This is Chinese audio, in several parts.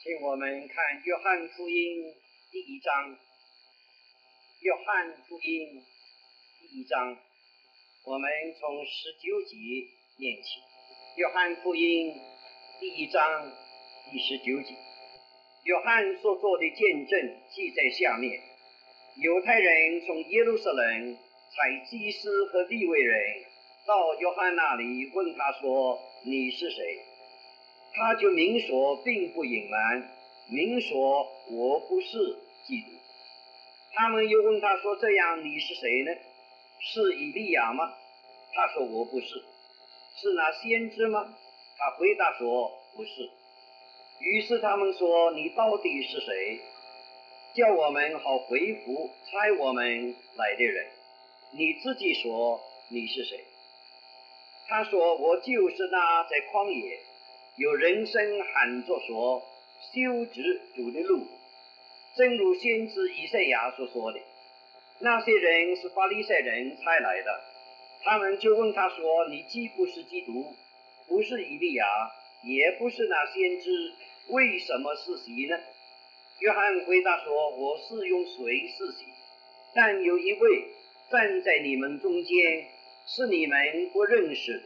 请我们看约翰福音第一章。约翰福音第一章，我们从19节念起。约翰福音第一章第19节，约翰所做的见证记在下面。犹太人从耶路撒冷差祭司和利未人到约翰那里，问他说：你是谁？他就明说，并不隐瞒，明说我不是基督。他们又问他说：这样你是谁呢？是以利亚吗？他说我不是。是那先知吗？他回答说不是。于是他们说：你到底是谁？叫我们好回复差我们来的人。你自己说你是谁？他说：我就是那在旷野有人声喊着说，修直主的路，正如先知以赛亚所说的。那些人是法利赛人差来的，他们就问他说：你既不是基督，不是以利亚，也不是那先知，为什么施洗呢？约翰回答说：我是用水施洗，但有一位站在你们中间，是你们不认识，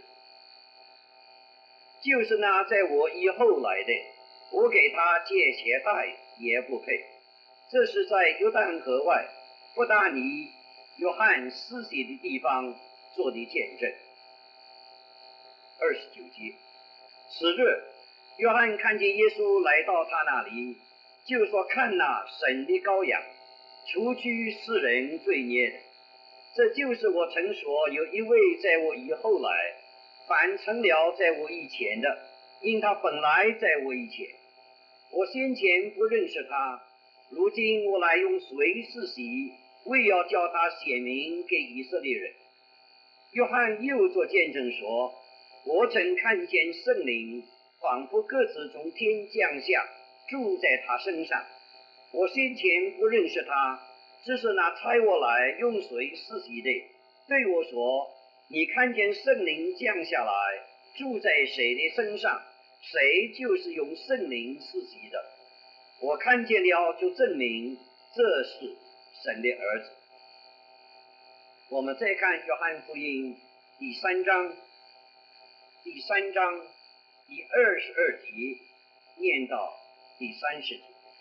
就是那在我以后来的，我给他解鞋带也不配。这是在约旦河外伯大尼约翰施洗的地方做的见证。29节，次日，约翰看见耶稣来到他那里，就说：看哪，神的羔羊，除去世人罪孽的。这就是我曾说，有一位在我以后来，反成了在我以前的，因他本来在我以前。我先前不认识他，如今我来用水施洗，为要叫他显明给以色列人。约翰又作见证说：我曾看见圣灵仿佛鸽子从天降下，住在他身上。我先前不认识他，只是那差我来用水施洗的对我说：你看见圣灵降下来，住在谁的身上，谁就是用圣灵施洗的。我看见了，就证明这是神的儿子。我们再看约翰福音第三章第22节念到第30节。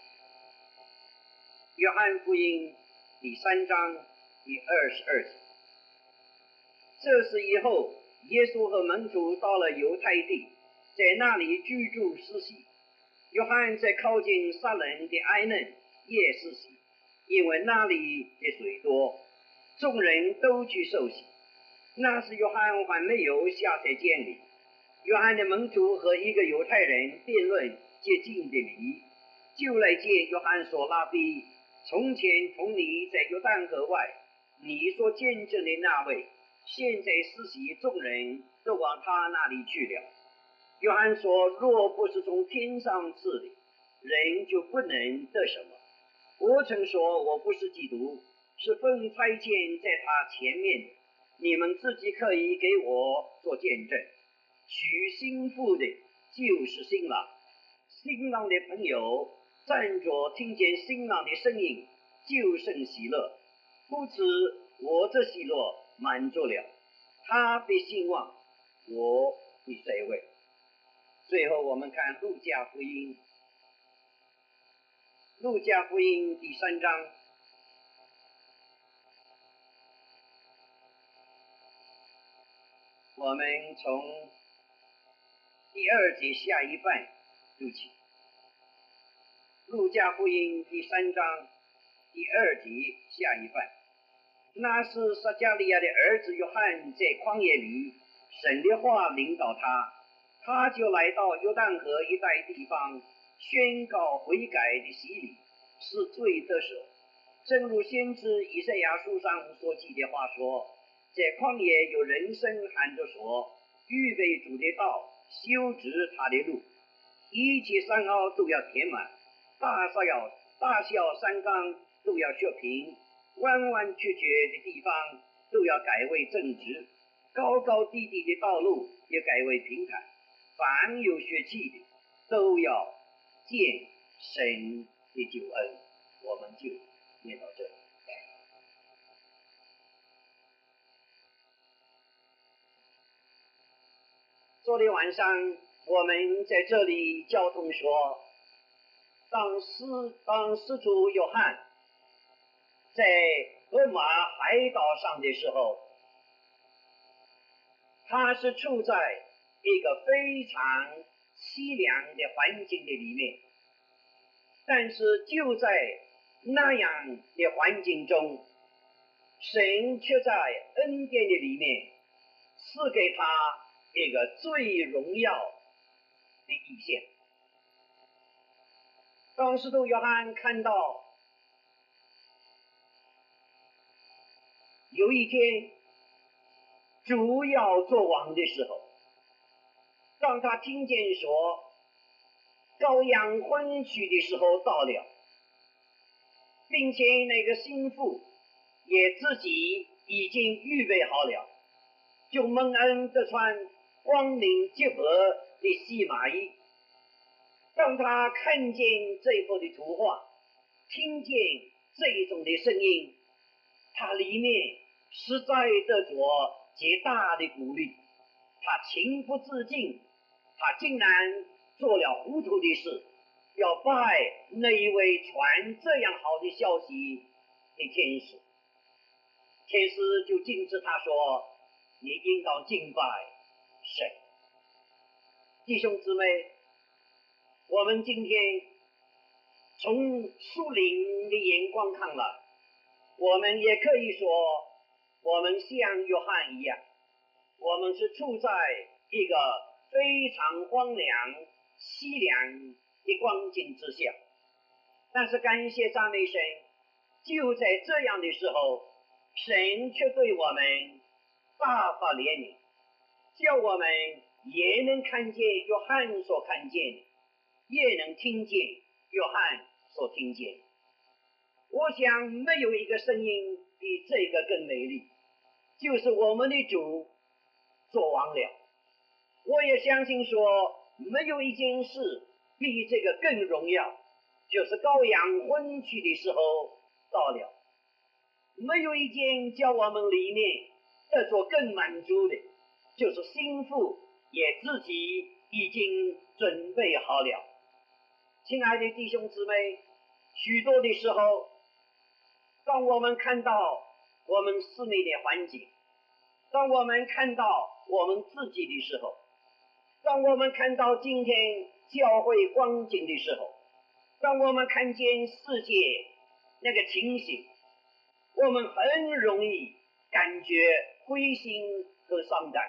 约翰福音第3章第22节。这是以后，耶稣和门徒到了犹太地，在那里居住施洗。约翰在靠近撒冷的埃嫩也施洗，因为那里的水多，众人都去受洗。那时约翰还没有下在监里。约翰的门徒和一个犹太人辩论接近的理，就来见约翰说：拉比，从前同你在约旦河外，你所见证的那位，现在施洗，众人都往他那里去了。约翰说：若不是从天上赐的，人就不能得什么。我曾说我不是基督，是奉差遣在他前面的，你们自己可以给我做见证。娶新妇的就是新郎，新郎的朋友站着听见新郎的声音，就甚喜乐。故此我这喜乐满足了，他必兴旺，我必衰微。最后我们看路加福音第3章我们从第2节下一半读起。路加福音第3章第2节下一半。那是撒迦利亚的儿子约翰在旷野里，神的话领导他就来到约旦河一带地方，宣告悔改的洗礼，使罪得赦。正如先知以赛亚书上所记的话说：在旷野有人声喊着说，预备主的道，修直他的路，一切山凹都要填满，大小山冈都要削平，弯弯曲曲的地方都要改为正直，高高低低的道路也改为平坦。凡有血气的都要见神的救恩，我们就念到这里。昨天晚上我们在这里交通说，当使徒约翰在荷马海岛上的时候，他是处在一个非常凄凉的环境的里面，但是就在那样的环境中，神却在恩典的里面赐给他一个最荣耀的意象。当使徒约翰看到有一天主要做王的时候，当他听见说羔羊婚娶的时候到了，并且那个新妇也自己已经预备好了，就蒙恩得穿光明洁白的细麻衣。当他看见这幅的图画，听见这种的声音，他里面实在得着极大的鼓励，他情不自禁，他竟然做了糊涂的事，要拜那一位传这样好的消息的天使。天使就禁止他说，你应当敬拜神。弟兄姊妹，我们今天从属灵的眼光看来，我们也可以说我们像约翰一样，我们是处在一个非常荒凉凄凉的光景之下。但是感谢赞美神，就在这样的时候，神却对我们大发怜悯，叫我们也能看见约翰所看见，也能听见约翰所听见。我想没有一个声音比这个更美丽，就是我们的主做王了。我也相信说，没有一件事比这个更荣耀，就是羔羊婚娶的时候到了。没有一件叫我们里面得着更满足的，就是心腹也自己已经准备好了。亲爱的弟兄姊妹，许多的时候，当我们看到我们室内的环境，当我们看到我们自己的时候，当我们看到今天教会光景的时候，当我们看见世界那个情形，我们很容易感觉灰心和伤感。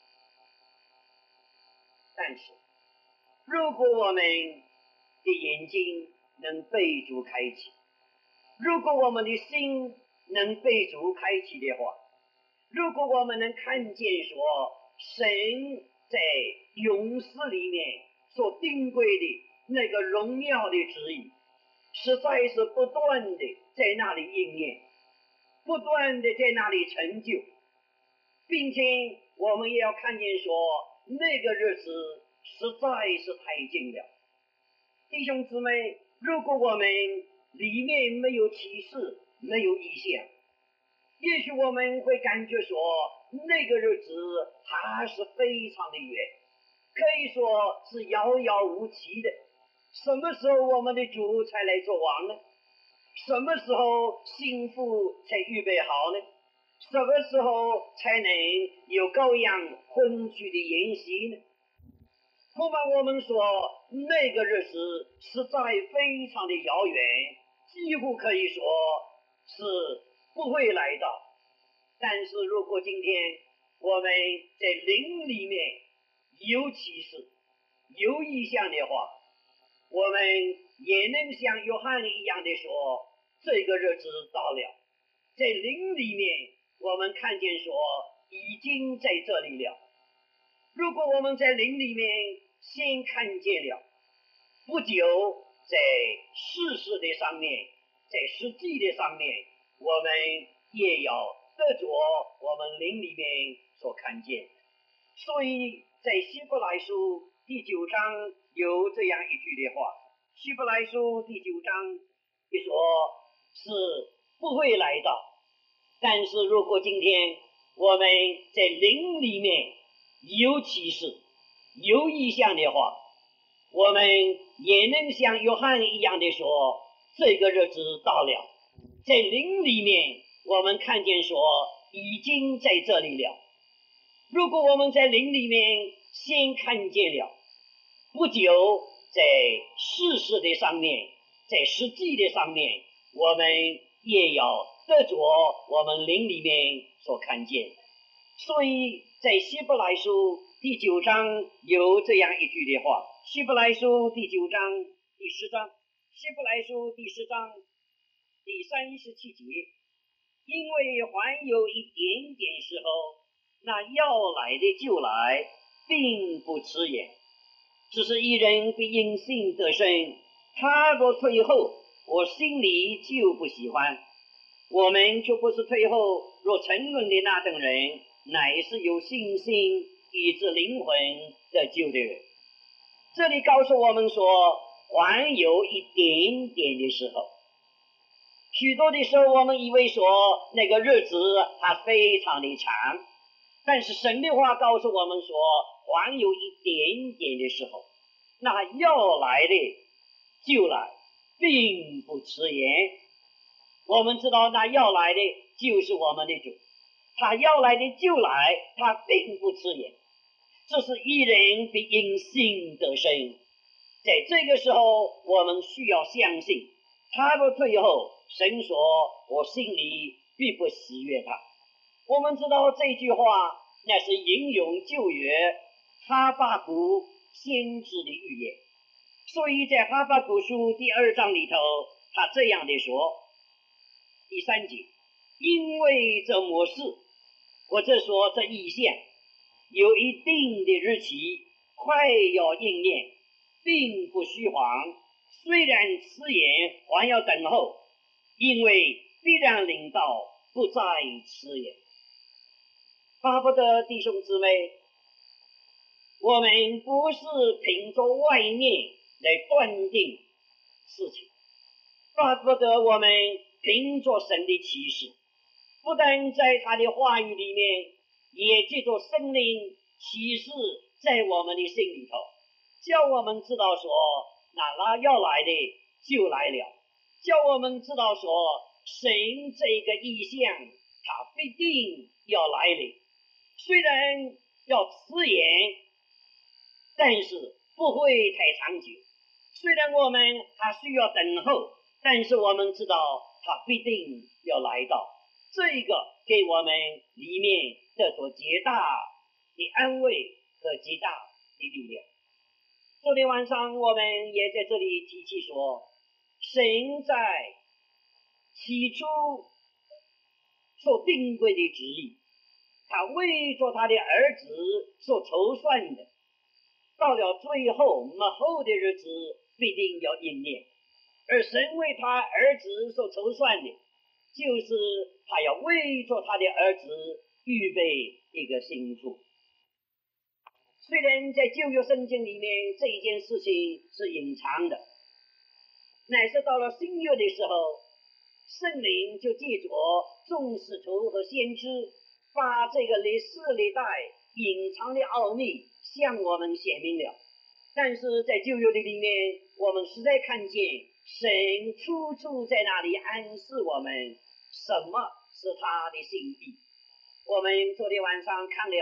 但是如果我们的眼睛能被主开启，如果我们的心能被主开启的话，如果我们能看见说神在永世里面所定规的那个荣耀的旨意，实在是不断的在那里应验，不断的在那里成就，并且我们也要看见说那个日子实在是太近了。弟兄姊妹，如果我们里面没有启示，没有意象，也许我们会感觉说那个日子还是非常的远，可以说是遥遥无期的。什么时候我们的主才来做王呢？什么时候心腹才预备好呢？什么时候才能有羔羊婚娶的筵席呢？恐怕我们说那个日子实在非常的遥远，几乎可以说是不会来到。但是如果今天我们在灵里面有启示有意象的话，我们也能像约翰一样的说，这个日子到了，在灵里面我们看见说已经在这里了。如果我们在灵里面先看见了，不久在事实的上面，在实际的上面，我们也要得着我们灵里面所看见。所以在希伯来书第9章有这样一句的话， 希伯来书第9章一说是不会来到，但是如果今天我们在灵里面有启示有意象的话，我们也能像约翰一样的说，这个日子到了，在灵里面我们看见说已经在这里了。如果我们在灵里面先看见了，不久在事实的上面，在实际的上面，我们也要得着我们灵里面所看见。所以在希伯来书第9章有这样一句的话，希伯来书第9章第10章，希伯来书第10章第37节，因为还有一点点时候，那要来的就来，并不迟延。只是一人必因信得生，他若退后，我心里就不喜欢。我们却不是退后，若沉沦的那等人，乃是有信心以致灵魂得救的人。这里告诉我们说，还有一点点的时候。许多的时候我们以为说那个日子还非常的长，但是神的话告诉我们说，还有一点点的时候，那要来的就来，并不迟延。我们知道那要来的就是我们的主，他要来的就来，他并不迟延。这是一人必因信得生。在这个时候我们需要相信，他若退后，神说我心里必不喜悦他。我们知道这句话那是引用旧约哈巴谷先知的预言，所以在哈巴谷书第2章里头，他这样的说，第3节，因为这末世，或者说这异象有一定的日期，快要应验，并不虚晃，虽然迟延，还要等候，因为必然临到，不再迟延。巴不得弟兄姊妹，我们不是凭着外面来断定事情，巴不得我们凭着神的启示，不但在他的话语里面，也借着圣灵启示在我们的心里头，叫我们知道说那要来的就来了，叫我们知道说神这个意象他必定要来临，虽然要迟延，但是不会太长久。虽然我们还需要等候，但是我们知道他必定要来到，这个给我们里面得着极大的安慰和极大的力量。昨天晚上我们也在这里提起说，神在起初所定规的旨意，他为着他的儿子所筹算的，到了最后末后的日子必定要应验。而神为他儿子所筹算的，就是他要为着他的儿子预备一个新妇。虽然在旧约圣经里面这一件事情是隐藏的，乃是到了新约的时候，圣灵就借着众使徒和先知，把这个历世历代隐藏的奥秘向我们显明了。但是在旧约的里面，我们实在看见神处处在那里暗示我们什么是他的心意。我们昨天晚上看了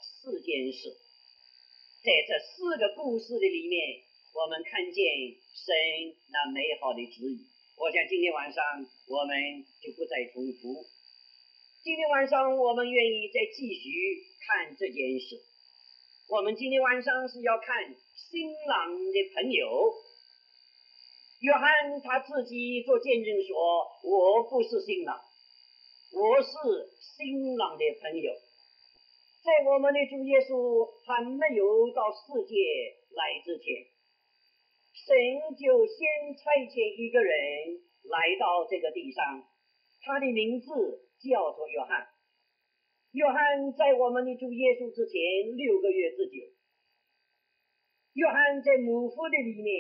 4件事，在这4个故事的里面，我们看见神那美好的旨意。我想今天晚上我们就不再重复，今天晚上我们愿意再继续看这件事。我们今天晚上是要看新郎的朋友。约翰他自己做见证说，我不是新郎，我是新郎的朋友。在我们的主耶稣还没有到世界来之前，神就先差遣一个人来到这个地上，他的名字叫做约翰。约翰在我们的主耶稣之前6个月之久。约翰在母腹的里面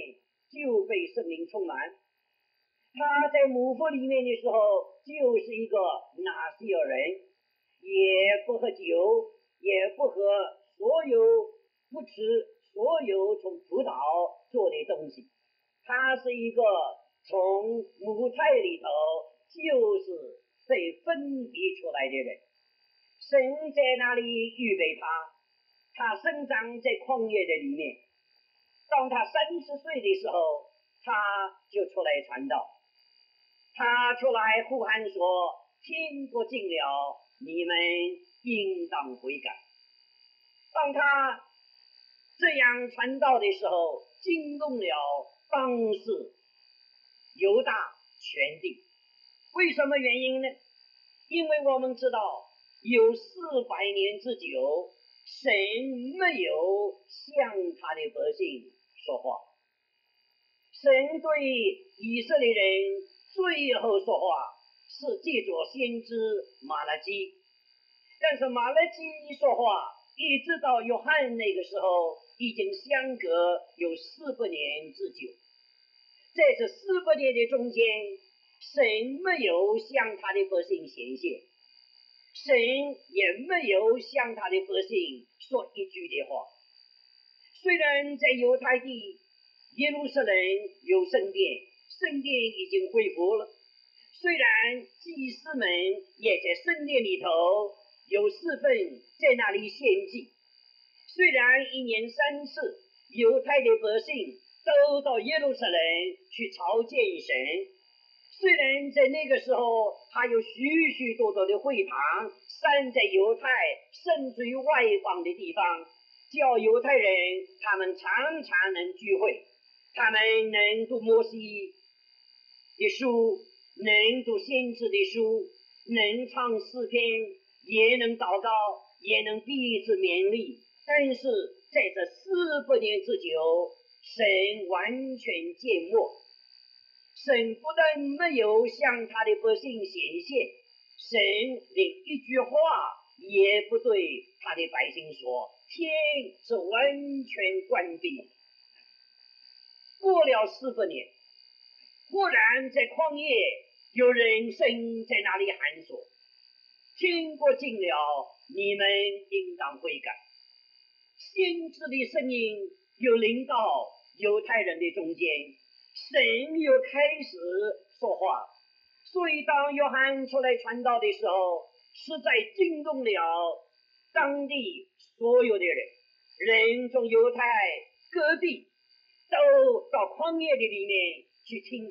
就被圣灵充满。他在母腹里面的时候，就是一个拿西尔人，也不喝酒，也不喝不吃所有从葡萄做的东西。他是一个从母胎里头就是被分别出来的人。神在那里预备他生长在旷野的里面。当他30岁的时候，他就出来传道。他出来呼喊说：天国近了，你们应当悔改。当他这样传道的时候，惊动了当时犹大全地。为什么原因呢？因为我们知道有400年之久，神没有向他的百姓说话。神对以色列人最后说话是借着先知马拉基，但是马拉基说话一直到约翰那个时候已经相隔有400年之久。在这400年的中间，神没有向他的百姓显现，神也没有向他的百姓说一句的话。虽然在犹太地耶路撒冷有圣殿，圣殿已经恢复了，虽然祭司们也在圣殿里头有4份在那里献祭，虽然1年3次犹太的百姓都到耶路撒冷去朝见神，虽然在那个时候还有许许多多的会堂散在犹太甚至于外邦的地方，叫犹太人他们常常能聚会，他们能读摩西的书，能读先知的书，能唱诗篇，也能祷告，也能彼此勉励。但是在这400年之久，神完全缄默，神不但没有向他的百姓显现，神连一句话也不对他的百姓说，天是完全关闭。过了400年，忽然在旷野有人声在那里喊说：天国近了，你们应当悔改。先知的声音又临到犹太人的中间，神又开始说话。所以当约翰出来传道的时候，实在惊动了当地所有的人从犹太各地都到旷野的里面去听他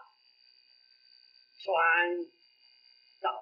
传道。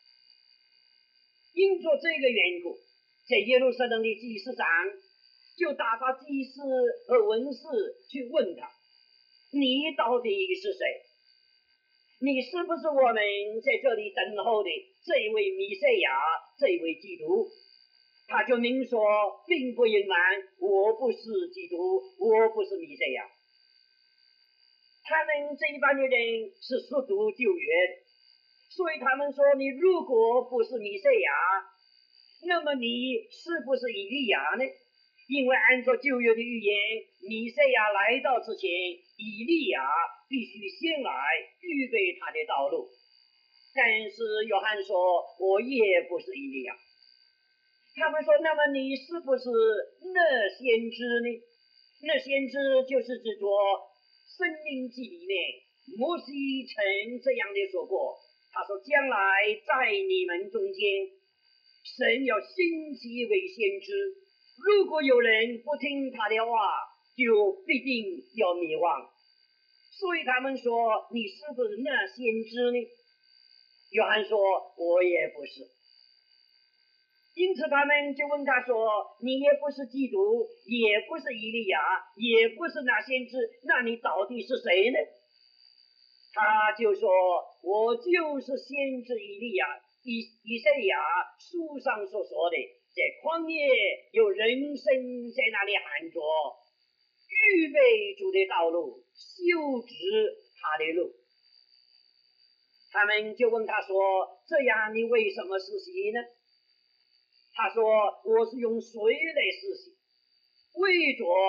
因着这个缘故，在耶路撒冷的祭司长就打发祭司和文士去问他：你到底是谁？你是不是我们在这里等候的这一位弥赛亚，这一位基督？他就明说，并不隐瞒，我不是基督，我不是弥赛亚。他们这一帮的人是熟读旧约的，所以他们说，你如果不是弥赛亚，那么你是不是以利亚呢？因为按照旧约的预言，弥赛亚来到之前，以利亚必须先来预备他的道路。但是约翰说，我也不是以利亚。他们说，那么你是不是那先知呢？那先知就是指着申命记里面摩西曾这样的说过，他说将来在你们中间，神要兴起一位先知，如果有人不听他的话，就必定要灭亡。所以他们说，你是不是那先知呢？约翰说，我也不是。因此他们就问他说，你也不是基督，也不是以利亚，也不是那先知，那你到底是谁呢？他就说，我就是先知以利亚，以赛亚书上所说的，在旷野有人声在那里喊着，预备主的道路，修直他的路。他们就问他说，这样你为什么施洗呢？他说，我是用水来施洗，为着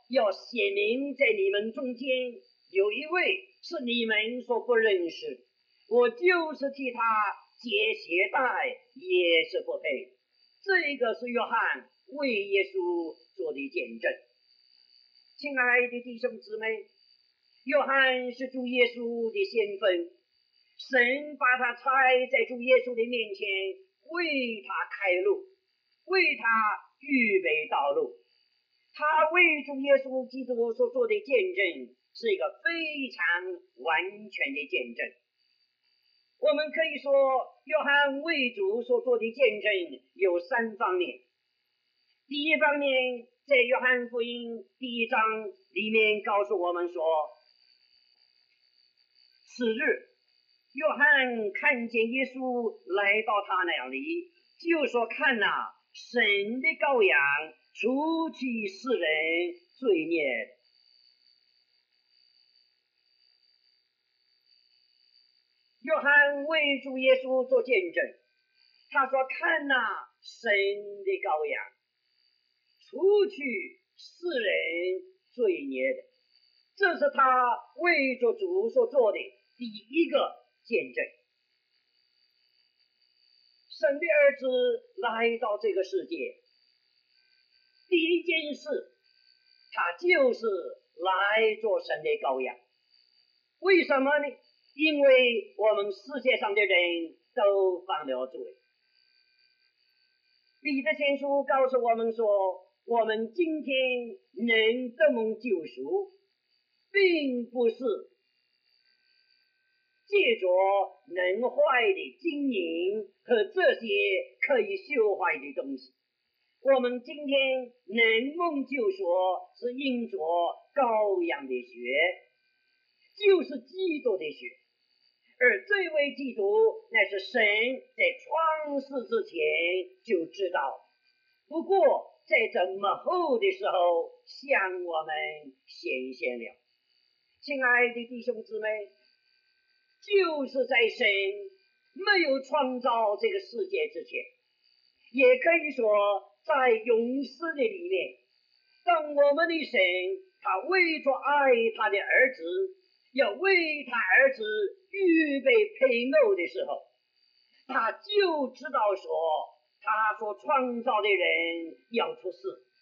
要显明在你们中间有一位是你们所不认识，我就是替他解鞋带，也是不配。这个是约翰为耶稣做的见证。亲爱的弟兄姊妹，约翰是主耶稣的先锋，神把他差在主耶稣的面前，为他开路，为他预备道路。他为主耶稣基督所做的见证是一个非常完全的见证。我们可以说，约翰为主所做的见证有3方面。第一方面，在约翰福音第1章里面告诉我们说，次日约翰看见耶稣来到他那里，就说：看哪，神的羔羊，除去世人罪孽的。约翰为主耶稣做见证，他说：看哪，神的羔羊，除去世人罪孽的。这是他为着主所做的第一个见证。神的儿子来到这个世界，第一件事，他就是来做神的羔羊。为什么呢？因为我们世界上的人都犯了罪。彼得前书告诉我们说，我们今天能得蒙救赎，并不是借着能坏的金银和这些可以修坏的东西。我们今天能蒙救赎，是因着羔羊的血，就是基督的血。而这位基督乃是神在创世之前就知道，不过在这末后的时候向我们显现了。亲爱的弟兄姊妹，就是在神没有创造这个世界之前，也可以说在永世的里面，当我们的神他为着爱他的儿子，要为他儿子预备配偶的时候，他就知道说他所创造的人要出事，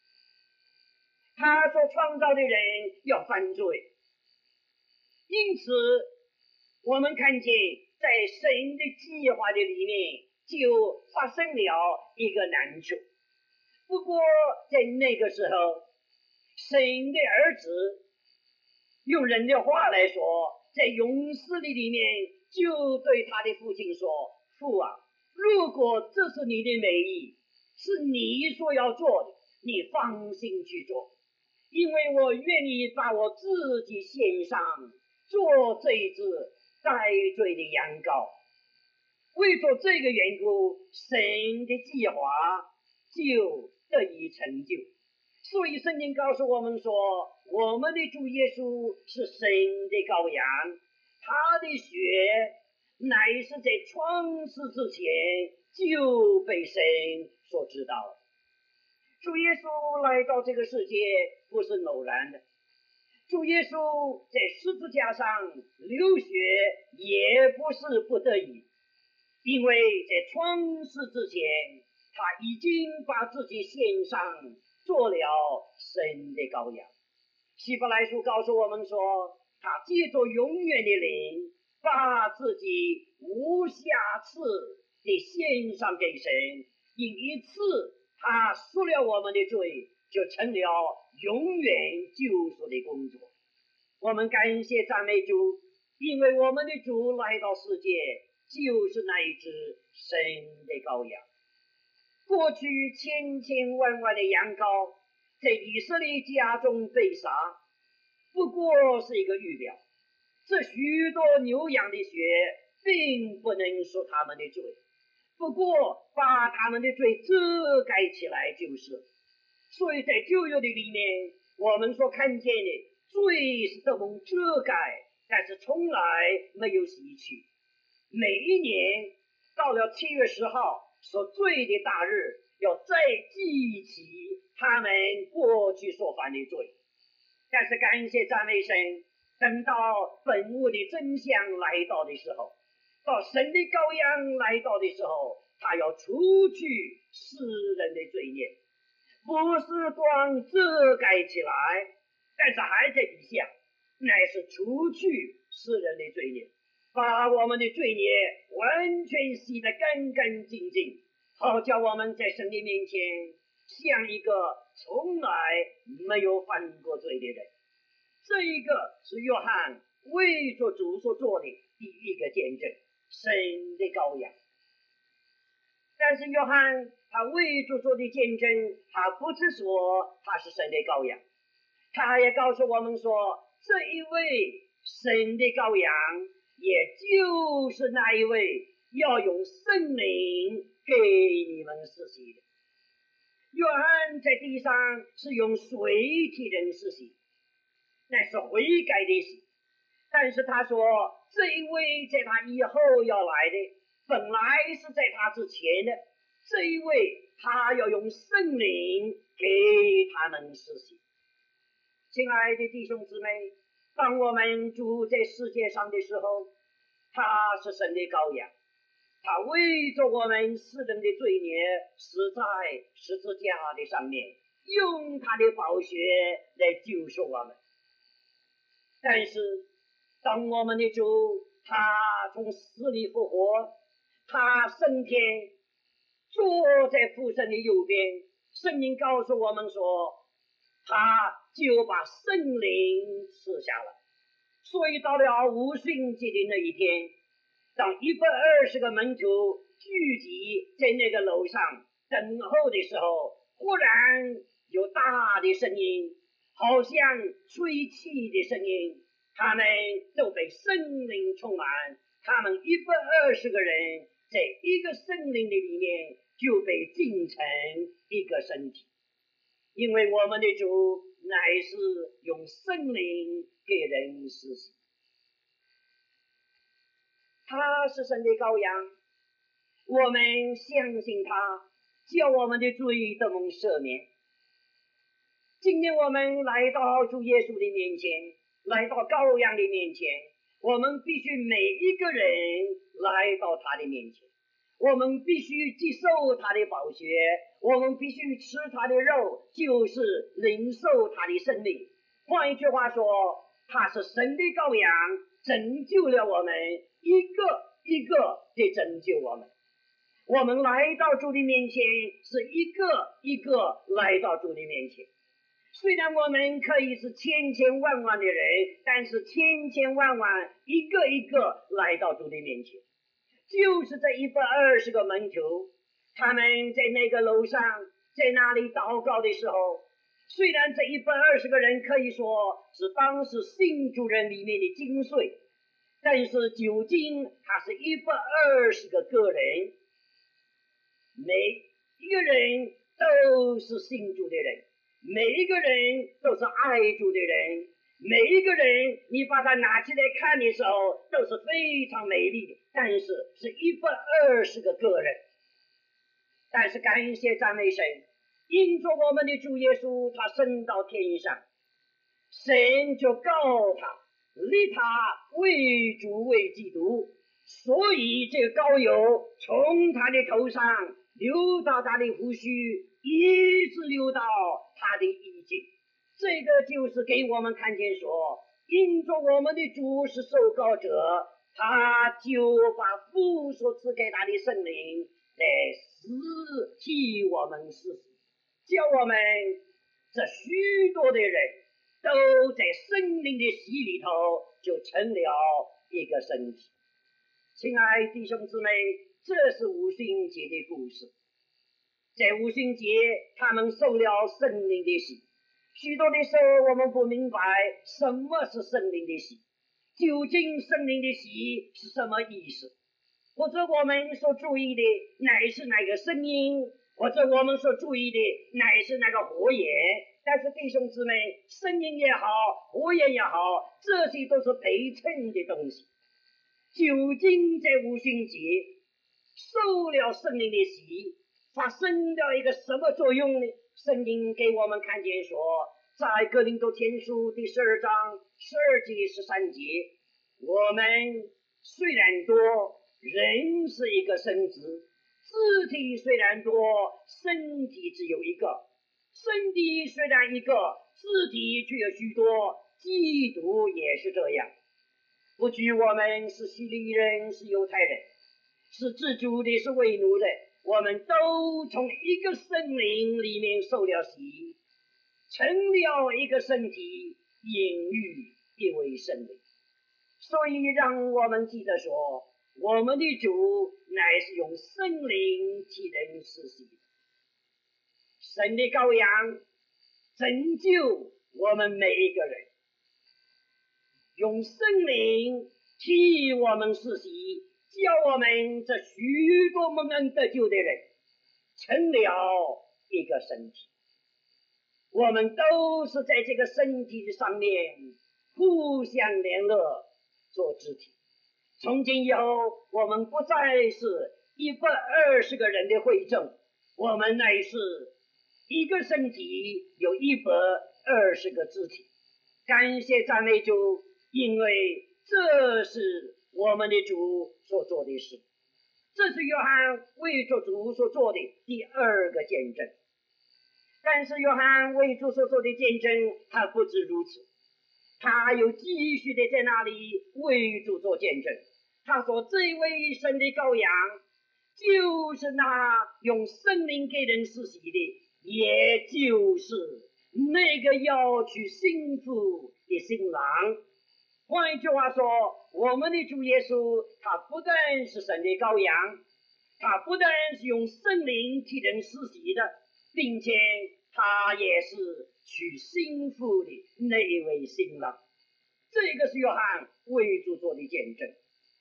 他所创造的人要犯罪。因此我们看见在神的计划的里面就发生了一个难处。不过在那个时候，神的儿子用人的话来说，在永世的里面就对他的父亲说：父啊，如果这是你的美意，是你所要做的，你放心去做，因为我愿意把我自己献上，做这一只代罪的羊羔。为着这个缘故，神的计划就得以成就。所以圣经告诉我们说，我们的主耶稣是神的羔羊，他的血乃是在创世之前就被神所知道了。主耶稣来到这个世界不是偶然的，主耶稣在十字架上流血也不是不得已，因为在创世之前他已经把自己献上，做了神的羔羊。希伯来书告诉我们说，他借着永远的灵，把自己无瑕疵的献上给神，因一次他赎了我们的罪，就成了永远救赎的工作。我们感谢赞美主，因为我们的主来到世界，就是那一只神的羔羊。过去千千万万的羊羔在以色列家中被杀，不过是一个预表。这许多牛羊的血并不能赎他们的罪，不过把他们的罪遮盖起来就是。所以在旧约的里面，我们所看见的罪是得蒙遮盖，但是从来没有洗去。每一年到了7月10号所罪的大日，要再记起他们过去所犯的罪。 但是感谢赞美神，等到本物的真相来到的时候，到神的羔羊来到的时候，他要除去世人的罪孽，不是光遮盖起来，但是还在底下，乃是除去世人的罪孽，把我们的罪孽完全洗得干干净净，好叫我们在神的面前像一个从来没有犯过罪的人。这一个是约翰为着主所做的第一个见证，神的羔羊。但是约翰他为主做的见证，他不是说他是神的羔羊，他也告诉我们说，这一位神的羔羊，也就是那一位要用圣灵给你们施洗的。约翰在地上是用水替人施洗，那是悔改的洗，但是他说这一位在他以后要来的，本来是在他之前的，这一位他要用圣灵给他们施洗。亲爱的弟兄姊妹，当我们住在世界上的时候，他是神的羔羊，他为着我们世人的罪孽死在十字架的上面，用他的宝血来救赎我们。但是当我们的主他从死里复活，他升天坐在父神的右边，圣经告诉我们说，他就把圣灵赐下来。所以到了五旬节的那一天，当120个门徒聚集在那个楼上等候的时候，忽然有大的声音，好像吹气的声音，他们都被圣灵充满，他们120个人在一个圣灵的里面就被浸成一个身体。因为我们的主乃是用圣灵给人施洗，他是神的羔羊，我们相信他，叫我们的罪得蒙赦免。今天我们来到主耶稣的面前，来到羔羊的面前，我们必须每一个人来到他的面前，我们必须接受他的宝血，我们必须吃他的肉，就是领受他的生命。换一句话说，他是神的羔羊，拯救了我们，一个一个的拯救我们。我们来到主的面前，是一个一个来到主的面前。虽然我们可以是千千万万的人，但是千千万万一个一个来到主的面前。就是这120个门徒，他们在那个楼上，在那里祷告的时候，虽然这120个人可以说是当时信主人里面的精髓，但是究竟他是120个个人，每一个人都是信主的人，每一个人都是爱主的人，每一个人你把它拿起来看的时候都是非常美丽的，但是是120个个人。但是感谢赞美神，因着我们的主耶稣他升到天上，神就告他立他为主为基督，所以这个膏油从他的头上流到他的胡须，一直流到他的衣襟。这个就是给我们看见说，因着我们的主是受膏者，他就把父所赐给他的圣灵来替我们施洗，叫我们这许多的人都在圣灵的洗里头就成了一个身体。亲爱的弟兄姊妹，这是五旬节的故事。在五旬节他们受了圣灵的洗，许多的时候我们不明白什么是圣灵的洗，究竟圣灵的洗是什么意思，或者我们所注意的乃是那个声音，或者我们所注意的乃是那个火焰。但是弟兄姊妹，声音也好，火焰也好，这些都是陪衬的东西。究竟在五旬节受了圣灵的洗，发生了一个什么作用呢？圣经给我们看见说， 在哥林多前书第12章12节13节，我们虽然多，人是一个身子，肢体虽然多，身体只有一个，身体虽然一个，肢体却有许多，基督也是这样。不拘我们是希利人，是犹太人，是自主的，是为奴的，我们都从一个圣灵里面受了洗，成了一个身体，隐喻一位圣灵。所以让我们记得说，我们的主乃是用圣灵替人施洗的，神的羔羊拯救我们每一个人，用圣灵替我们施洗，叫我们这许多蒙恩得救的人成了一个身体。我们都是在这个身体的上面互相联络做肢体。从今以后，我们不再是120个人的会众，我们乃是一个身体，有120个肢体。感谢赞美主，因为这是我们的主所做的事，这是约翰为着主所做的第2个见证。但是约翰为主所做的见证他不止如此，他又继续的在那里为主做见证。他说这位神的羔羊就是那用圣灵给人施洗的，也就是那个要去幸福的新郎。换一句话说，我们的主耶稣他不但是神的羔羊，他不但是用圣灵替人施洗的，并且他也是娶新妇的那一位新郎。这个是约翰为主做的见证。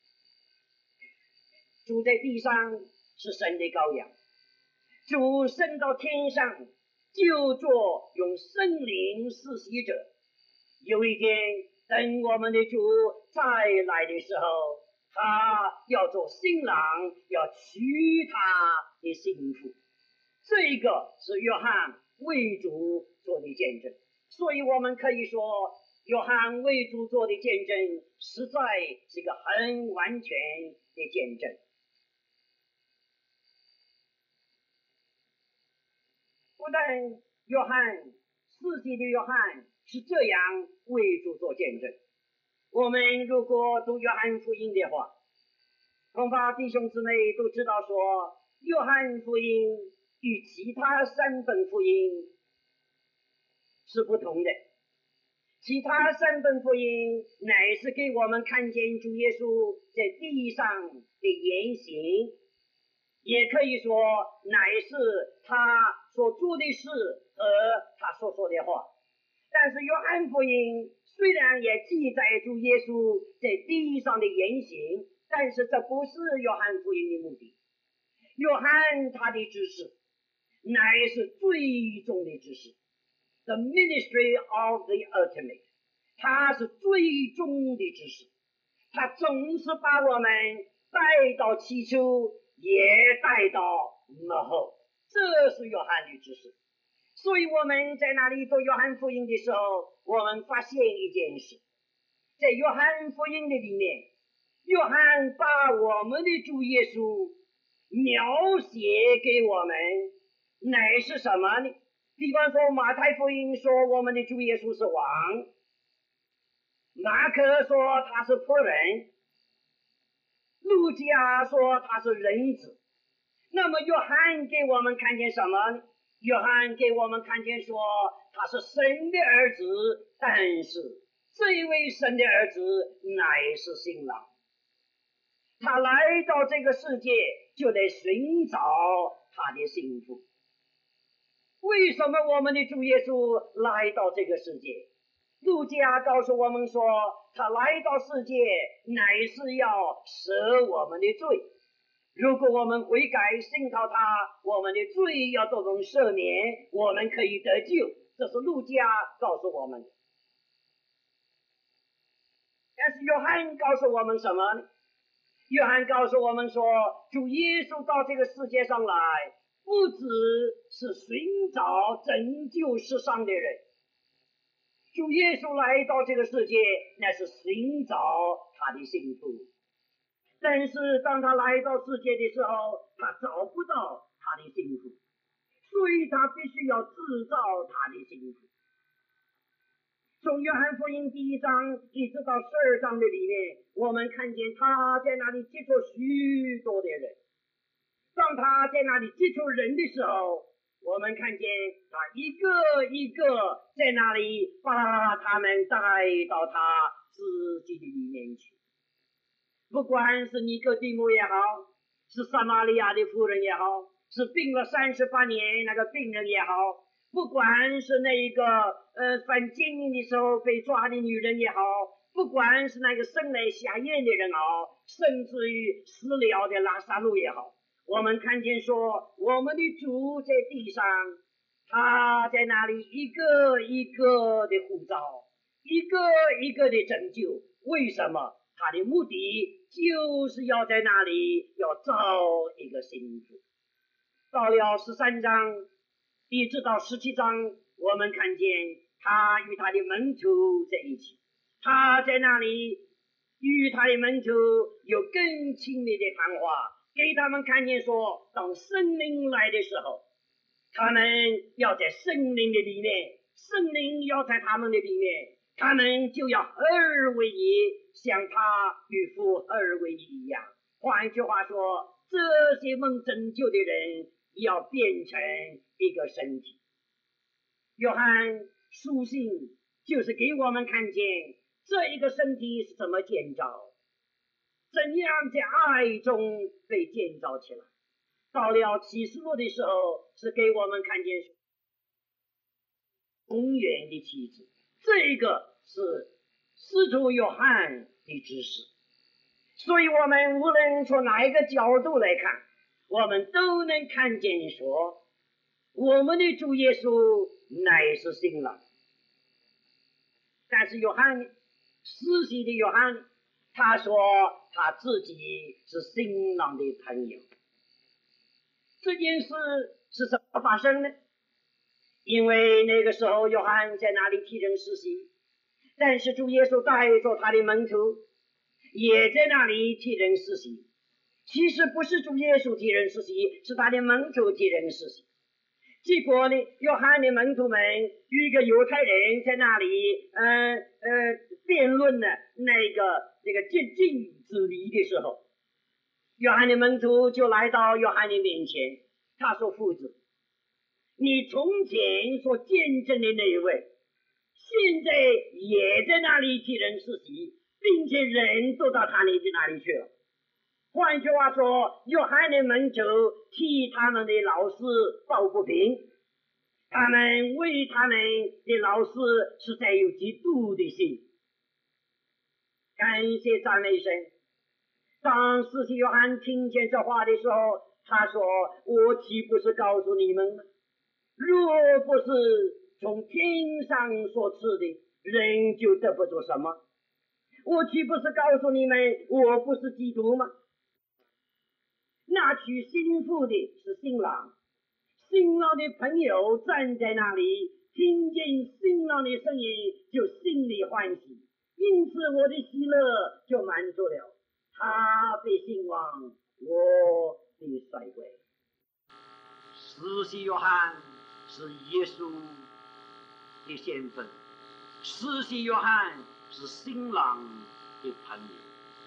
主在地上是神的羔羊，主升到天上就做用圣灵施洗者。有一天等我们的主再来的时候，他要做新郎，要娶他的新妇。这个是约翰为主做的见证。所以我们可以说，约翰为主做的见证实在是一个很完全的见证。不但约翰世纪的约翰是这样为主做见证，我们如果读约翰福音的话，恐怕弟兄姊妹都知道说，约翰福音与其他3本福音是不同的。其他3本福音乃是给我们看见主耶稣在地上的言行，也可以说乃是他所做的事和他所说的话。但是约翰福音虽然也记载主耶稣在地上的言行，但是这不是约翰福音的目的。约翰他的知识乃是最终的知识， The ministry of the ultimate， 他是最终的知识，他总是把我们带到起初，也带到幕后，这是约翰的知识。所以我们在那里读约翰福音的时候，我们发现一件事，在约翰福音的里面，约翰把我们的主耶稣描写给我们，乃是什么呢？比方说马太福音说我们的主耶稣是王，马可说他是仆人，路加说他是人子。那么约翰给我们看见什么呢？约翰给我们看见说他是神的儿子，但是这一位神的儿子乃是新郎，他来到这个世界就得寻找他的幸福。为什么我们的主耶稣来到这个世界？路加告诉我们说，他来到世界乃是要赦我们的罪。如果我们悔改信靠他，我们的罪要得到赦免，我们可以得救，这是路加告诉我们的。但是约翰告诉我们什么呢？约翰告诉我们说，主耶稣到这个世界上来，不只是寻找拯救世上的人， 主耶稣来到这个世界，那是寻找他的幸福。但是当他来到世界的时候，他找不到他的幸福，所以他必须要制造他的幸福。从约翰福音1章一直到12章的里面，我们看见他在那里接触许多的人。当他在那里接触人的时候，我们看见他一个一个在那里把他们带到他自己的里面去。不管是尼哥底母也好，是撒玛利亚的妇人也好，是病了38年那个病人也好，不管是那一个犯奸淫的时候被抓的女人也好，不管是那个生来瞎眼的人好，甚至于死了的拉撒路也好，我们看见说，我们的主在地上，他在那里一个一个的呼召，一个一个的拯救。为什么？他的目的就是要在那里要造一个幸福。到了13章一直到17章，我们看见他与他的门徒在一起，他在那里与他的门徒有更亲密的谈话，给他们看见说，当圣灵来的时候，他们要在圣灵的里面，圣灵要在他们的里面，他们就要合而为一，像他与父合而为一一样。换句话说，这些蒙拯救的人要变成一个身体。约翰书信就是给我们看见这一个身体是怎么建造，怎样在爱中被建造起来。到了启示录的时候，是给我们看见永远的旗帜，这个是使徒约翰的指示。所以我们无论从哪一个角度来看，我们都能看见说，我们的主耶稣乃是新郎。但是约翰，施洗的约翰，他说他自己是新郎的朋友。这件事是怎么发生呢？因为那个时候约翰在那里替人施洗，但是主耶稣带着他的门徒也在那里替人施洗。其实不是主耶稣替人施洗，是他的门徒替人施洗。结果呢，约翰的门徒们与一个犹太人在那里辩论呢那个接近之礼的时候，约翰的门徒就来到约翰的面前，他说：夫子，你从前所见证的那一位，现在也在那里替人施洗，并且人都到他那里去了。换句话说，约翰的门徒替他们的老师抱不平，他们为他们的老师实在有极度的心。感谢赞美神。当施洗约翰听见这话的时候，他说：我岂不是告诉你们吗？若不是从天上所赐的，人就得不着什么。我岂不是告诉你们，我不是基督吗？那娶新妇的是新郎，新郎的朋友站在那里，听见新郎的声音就心里欢喜，因此我的喜乐就满足了。他被兴旺，我被衰微。施洗约翰是耶稣的先锋，施洗约翰是新郎的朋友。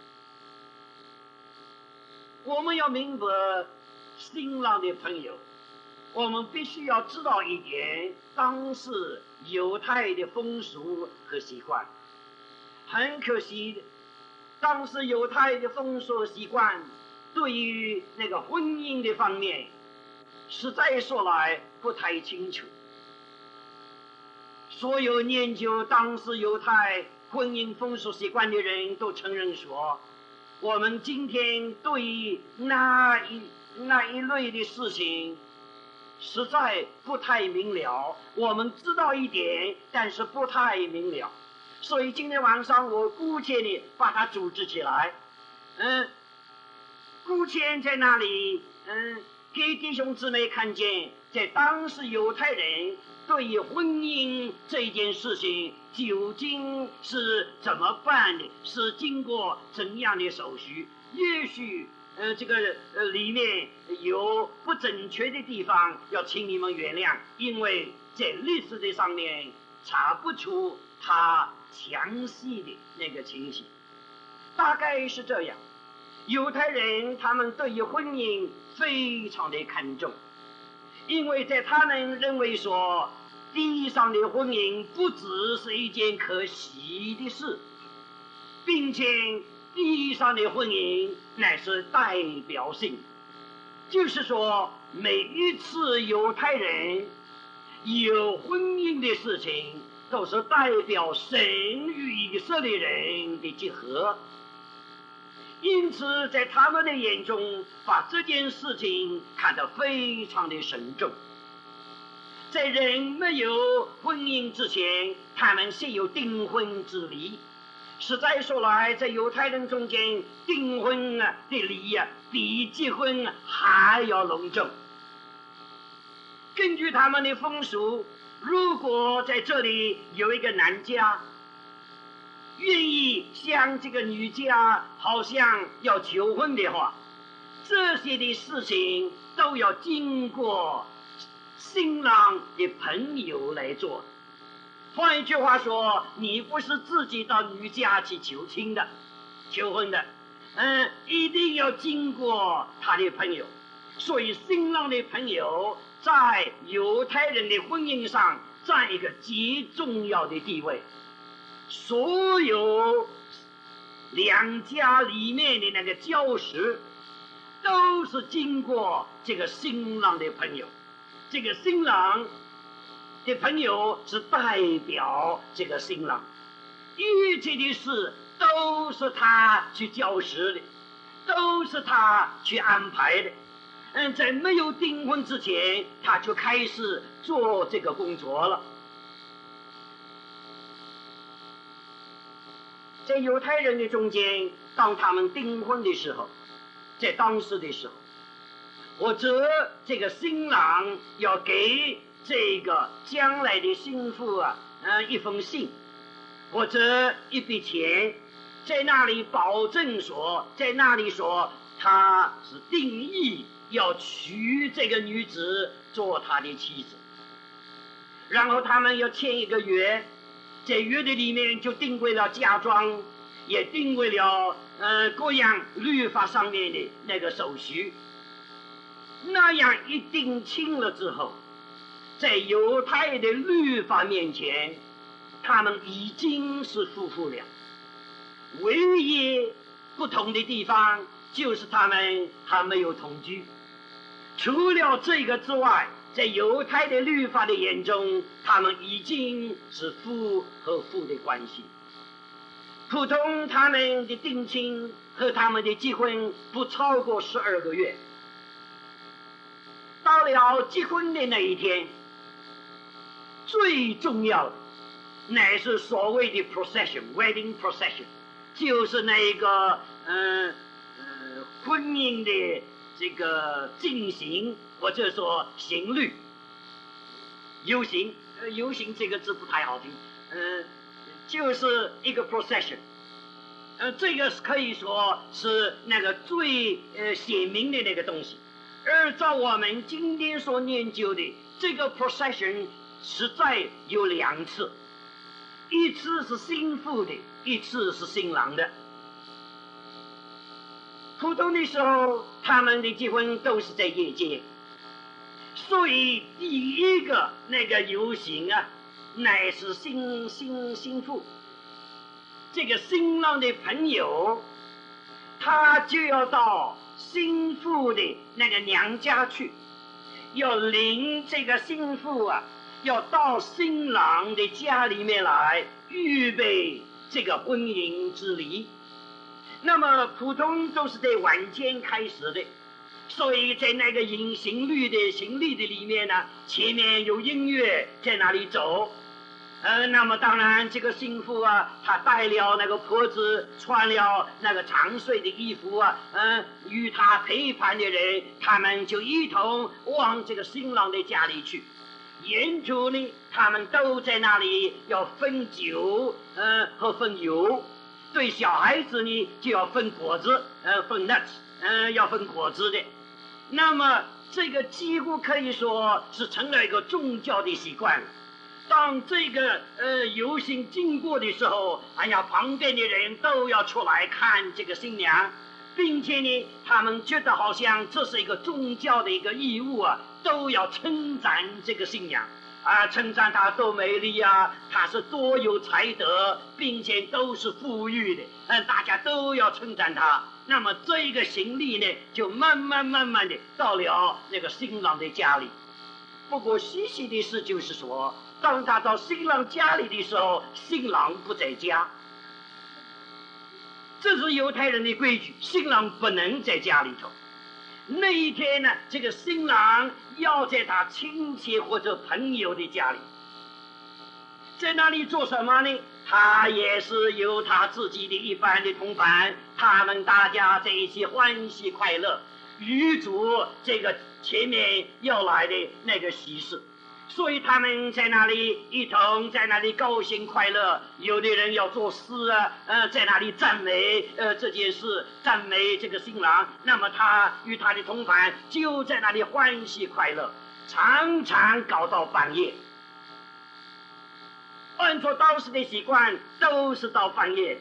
我们要明白新郎的朋友，我们必须要知道一点，当时犹太的风俗和习惯。很可惜，当时犹太的风俗习惯对于那个婚姻的方面，实在说来不太清楚。所有研究当时犹太婚姻风俗习惯的人都承认说，我们今天对于那一类的事情实在不太明了，我们知道一点，但是不太明了。所以今天晚上我姑且呢把它组织起来，姑且在那里给弟兄姊妹看见，在当时犹太人对于婚姻这件事情究竟是怎么办的，是经过怎样的手续。也许这个里面有不正确的地方，要请你们原谅，因为在历史的上面查不出他详细的那个情形。大概是这样，犹太人他们对于婚姻非常的看重，因为在他们认为说，地上的婚姻不只是一件可喜的事，并且地上的婚姻乃是代表性，就是说每一次犹太人有婚姻的事情，都是代表神与以色列人的结合。因此在他们的眼中，把这件事情看得非常的慎重。在人没有婚姻之前，他们先有订婚之礼。实在说来，在犹太人中间，订婚的礼比结婚还要隆重。根据他们的风俗，如果在这里有一个男家愿意向这个女家好像要求婚的话，这些的事情都要经过新郎的朋友来做。换一句话说，你不是自己到女家去求亲的、求婚的，一定要经过他的朋友。所以新郎的朋友在犹太人的婚姻上占一个极重要的地位。所有两家里面的那个交识，都是经过这个新郎的朋友。这个新郎的朋友是代表这个新郎，一切的事都是他去交识的，都是他去安排的。在没有订婚之前，他就开始做这个工作了。在犹太人的中间，当他们订婚的时候，在当时的时候，或者这个新郎要给这个将来的新妇一封信，或者一笔钱，在那里保证说，在那里说他是定义要娶这个女子做他的妻子，然后他们要签一个约，在约的里面就定规了嫁妆，也定规了各样律法上面的那个手续。那样一定清了之后，在犹太的律法面前，他们已经是夫妇了。唯一不同的地方就是他们还没有同居。除了这个之外，在犹太的律法的眼中，他们已经是夫和妇的关系。普通他们的定亲和他们的结婚不超过12个月。到了结婚的那一天，最重要的乃是所谓的 wedding procession， 就是那个婚姻的这个进行，或者说行律游行。游行这个字不太好听，就是一个 procession。这个可以说是那个最显明的那个东西。而照我们今天所研究的这个 procession， 实在有2次，一次是新妇的，一次是新郎的。普通的时候，他们的结婚都是在夜间，所以第一个那个游行乃是新妇。这个新郎的朋友，他就要到新妇的那个娘家去，要领这个新妇要到新郎的家里面来预备这个婚姻之礼。那么普通都是在晚间开始的，所以在那个行律的里面呢，前面有音乐在那里走， 那么当然这个新妇啊，她带了那个婆子，穿了那个长睡的衣服啊，与她陪伴的人，他们就一同往这个新郎的家里去。沿途呢，他们都在那里要分酒，和分油。对小孩子呢，就要分果子，分 nuts，要分果子的。那么这个几乎可以说是成了一个宗教的习惯。当这个游行经过的时候，哎呀，旁边的人都要出来看这个新娘，并且呢，他们觉得好像这是一个宗教的一个义务啊，都要称赞这个新娘啊，称赞她多美丽啊，她是多有才德，并且都是富裕的，大家都要称赞她。那么这个行李呢，就慢慢的到了那个新郎的家里。不过稀奇的事就是说，当他到新郎家里的时候，新郎不在家。这是犹太人的规矩，新郎不能在家里头。那一天呢，这个新郎要在他亲戚或者朋友的家里，在那里做什么呢？他也是有他自己的一般的同伴，他们大家在一起欢喜快乐，预祝这个前面要来的那个喜事。所以他们在那里一同在那里高兴快乐，有的人要作诗啊，在那里赞美这件事，赞美这个新郎。那么他与他的同伴就在那里欢喜快乐，常常搞到半夜。按照当时的习惯，都是到半夜。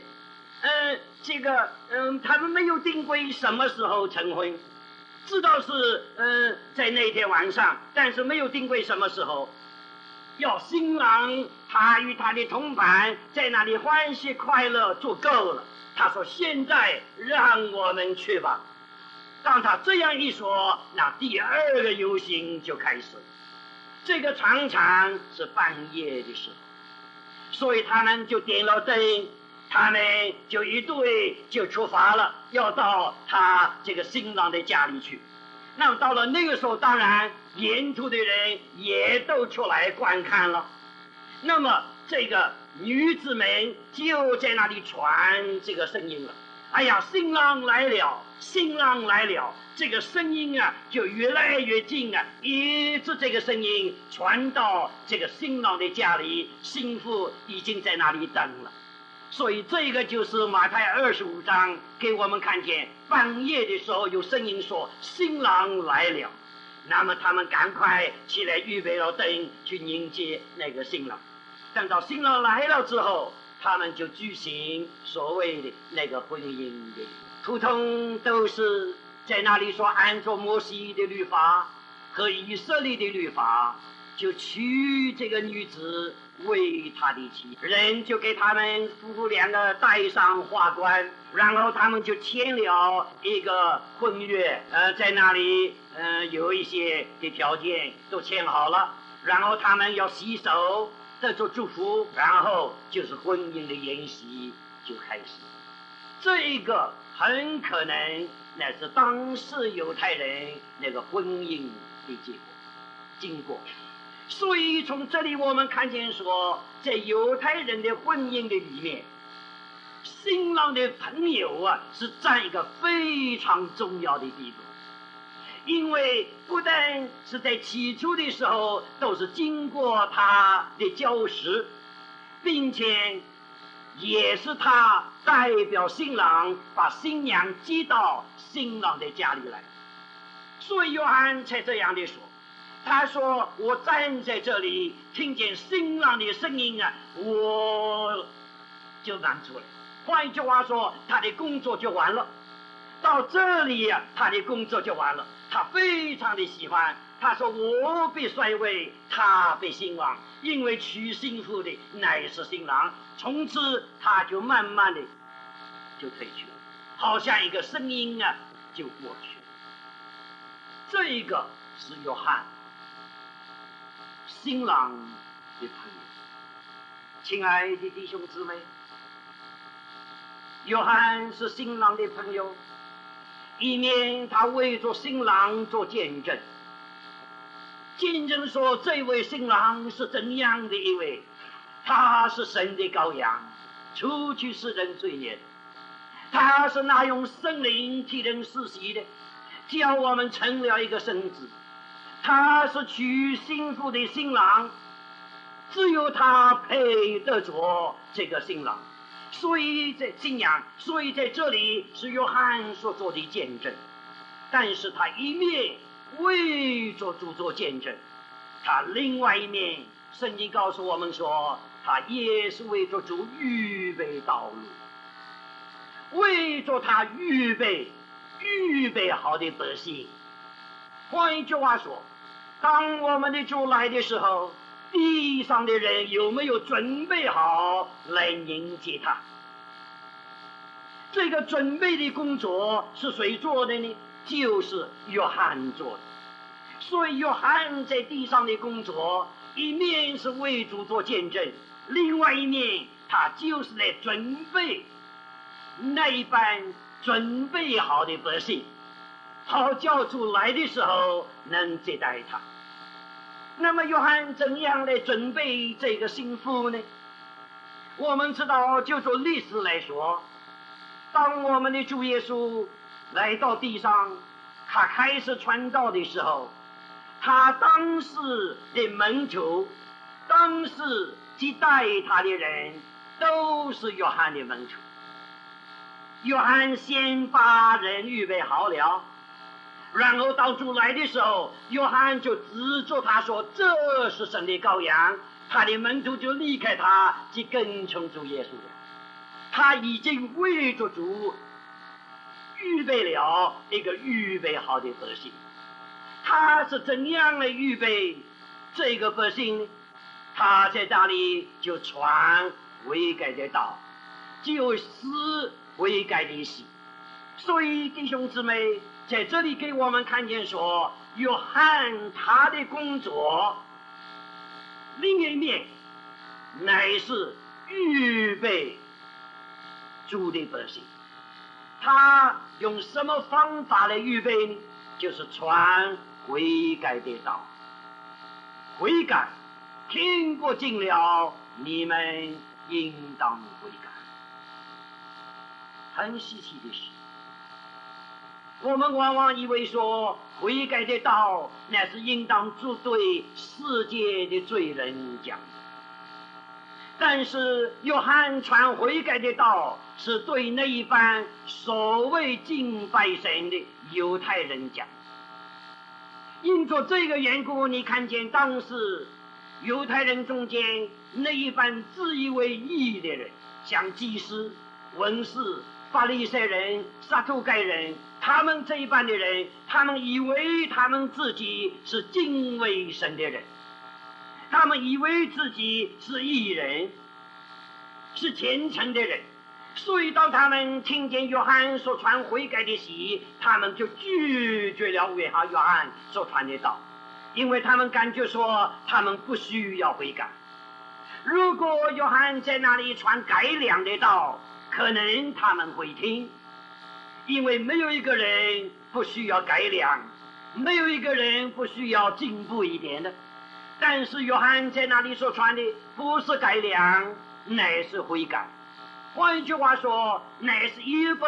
他们没有定规什么时候成婚，知道是在那天晚上，但是没有定规什么时候。要新郎他与他的同伴在那里欢喜快乐就够了。他说：“现在让我们去吧。”当他这样一说，那第二个游行就开始。这个常常是半夜的时候，所以他们就点了灯，他们就一队就出发了，要到他这个新郎的家里去。那么到了那个时候，当然沿途的人也都出来观看了。那么这个女子们就在那里传这个声音了：“哎呀，新郎来了，新郎来了！”这个声音啊，就越来越近啊，一直这个声音传到这个新郎的家里，新妇已经在那里等了。所以这个就是马太25章给我们看见，半夜的时候有声音说新郎来了。那么他们赶快起来预备了灯去迎接那个新郎。等到新郎来了之后，他们就举行所谓的那个婚姻的，普通都是在那里说按照摩西的律法和以色列的律法，就娶这个女子为他的妻，人就给他们夫妇两个戴上花冠，然后他们就签了一个婚约，在那里有一些的条件都签好了，然后他们要洗手再做祝福，然后就是婚姻的筵席就开始。这个很可能那是当时犹太人那个婚姻的经过。所以从这里我们看见说，在犹太人的婚姻的里面，新郎的朋友啊是占一个非常重要的地方。因为不但是在起初的时候都是经过他的教识，并且也是他代表新郎把新娘接到新郎的家里来。所以约翰才这样的说，他说：“我站在这里，听见新郎的声音啊，我就满足了。”换一句话说，他的工作就完了。到这里啊，他的工作就完了。他非常的喜欢，他说：“我被衰微，他被兴旺，因为娶新妇的乃是新郎。”从此他就慢慢的就退去了，好像一个声音啊就过去了。这一个是约翰，新郎的朋友。亲爱的弟兄姊妹，约翰是新郎的朋友，一面他为着新郎做见证，见证说这位新郎是怎样的一位， 他是神的羔羊，除去世人罪孽的。他是那用圣灵替人施洗的，叫我们成了一个圣子。他是娶新妇的新郎，只有他配得着这个新郎。所以在信仰，所以在这里是约翰所做的见证。但是他一面为着主做见证，他另外一面，圣经告诉我们说，他也是为着主预备道路，为着他预备好的百姓。换一句话说，当我们的主来的时候，地上的人有没有准备好来迎接他？这个准备的工作是谁做的呢？就是约翰做的。所以约翰在地上的工作，一面是为主做见证，另外一面他就是来准备那一班准备好的百姓，好叫主来的时候能接待他。那么约翰怎样来准备这个新妇呢？我们知道，就做历史来说，当我们的主耶稣来到地上，他开始传道的时候，他当时的门徒，当时接待他的人都是约翰的门徒。约翰先把人预备好了，然后到主来的时候，约翰就指着他说，这是神的羔羊，他的门徒就离开他，去跟从主耶稣了。他已经为着主预备了一个预备好的百姓。他是怎样来预备这个百姓呢？他在那里就传悔改的道，就施悔改的喜。所以弟兄姊妹，在这里给我们看见说，约翰他的工作另一面乃是预备主的百姓。他用什么方法来预备呢？就是传悔改的道。悔改听过尽了，你们应当悔改。很稀奇的是，我们往往以为说悔改的道那是应当只对世界的罪人讲，但是约翰传悔改的道是对那一般所谓敬拜神的犹太人讲。因着这个缘故，你看见当时犹太人中间那一般自以为义的人，像祭司、文士、法利赛人、撒都该人，他们这一般的人，他们以为他们自己是敬畏神的人，他们以为自己是义人，是虔诚的人，所以当他们听见约翰所传悔改的喜，他们就拒绝了约翰所传的道，因为他们感觉说他们不需要悔改。如果约翰在那里传改良的道，可能他们会听，因为没有一个人不需要改良，没有一个人不需要进步一点的。但是约翰在那里所传的不是改良，乃是悔改。换一句话说，乃是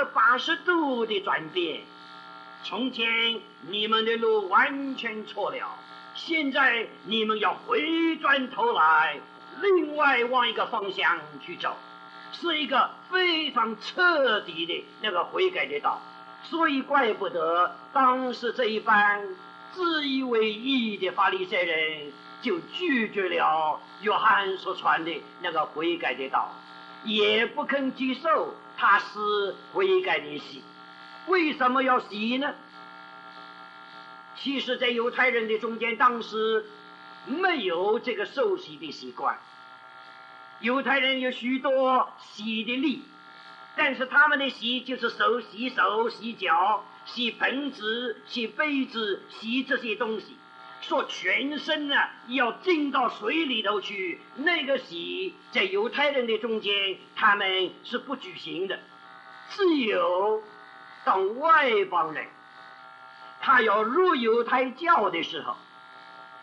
180度的转变。从前你们的路完全错了，现在你们要回转头来，另外往一个方向去走，是一个非常彻底的那个悔改的道。所以怪不得当时这一班自以为义的法利赛人就拒绝了约翰所传的那个悔改的道，也不肯接受他是悔改的洗。为什么要洗呢？其实在犹太人的中间，当时没有这个受洗的习惯。犹太人有许多洗的礼，但是他们的洗就是洗手、洗脚、洗盆子、洗杯子、洗这些东西，说全身呢要浸到水里头去。那个洗在犹太人的中间他们是不举行的，只有当外邦人他要入犹太教的时候，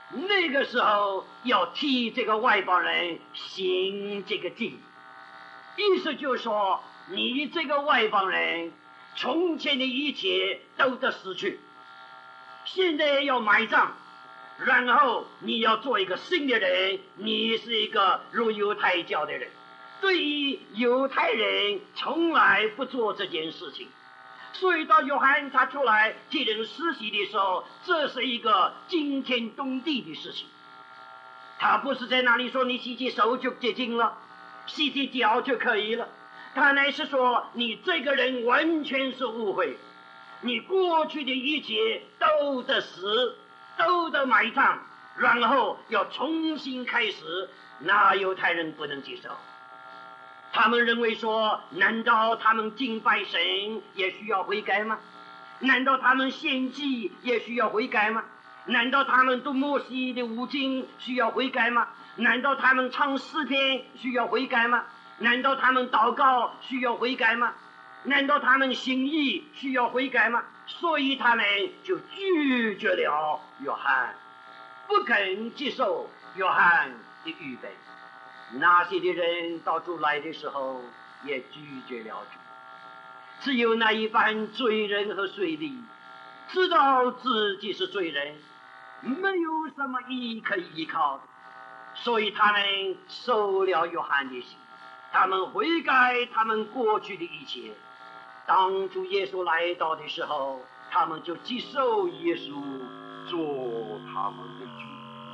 那个时候要替这个外邦人行这个祭，意思就是说，你这个外邦人从前的一切都得失去，现在要埋葬，然后你要做一个新的人，你是一个入犹太教的人。对于犹太人从来不做这件事情，所以到约翰他出来替人施洗的时候，这是一个惊天动地的事情。他不是在那里说你洗洗手就洁净了，洗洗脚就可以了，他乃是说你这个人完全是误会，你过去的一切都得死，都得埋葬，然后要重新开始，那犹太人不能接受。他们认为说，难道他们敬拜神也需要悔改吗？难道他们献祭也需要悔改吗？难道他们读摩西的五经需要悔改吗？难道他们唱诗篇需要悔改吗？难道他们祷告需要悔改吗？难道他们行义需要悔改吗？所以他们就拒绝了约翰，不肯接受约翰的预备。那些的人到主来的时候也拒绝了主，只有那一般罪人和税吏知道自己是罪人，没有什么义可以依靠的，所以他们受了约翰的洗，他们悔改他们过去的一切。当主耶稣来到的时候，他们就接受耶稣做他们的主。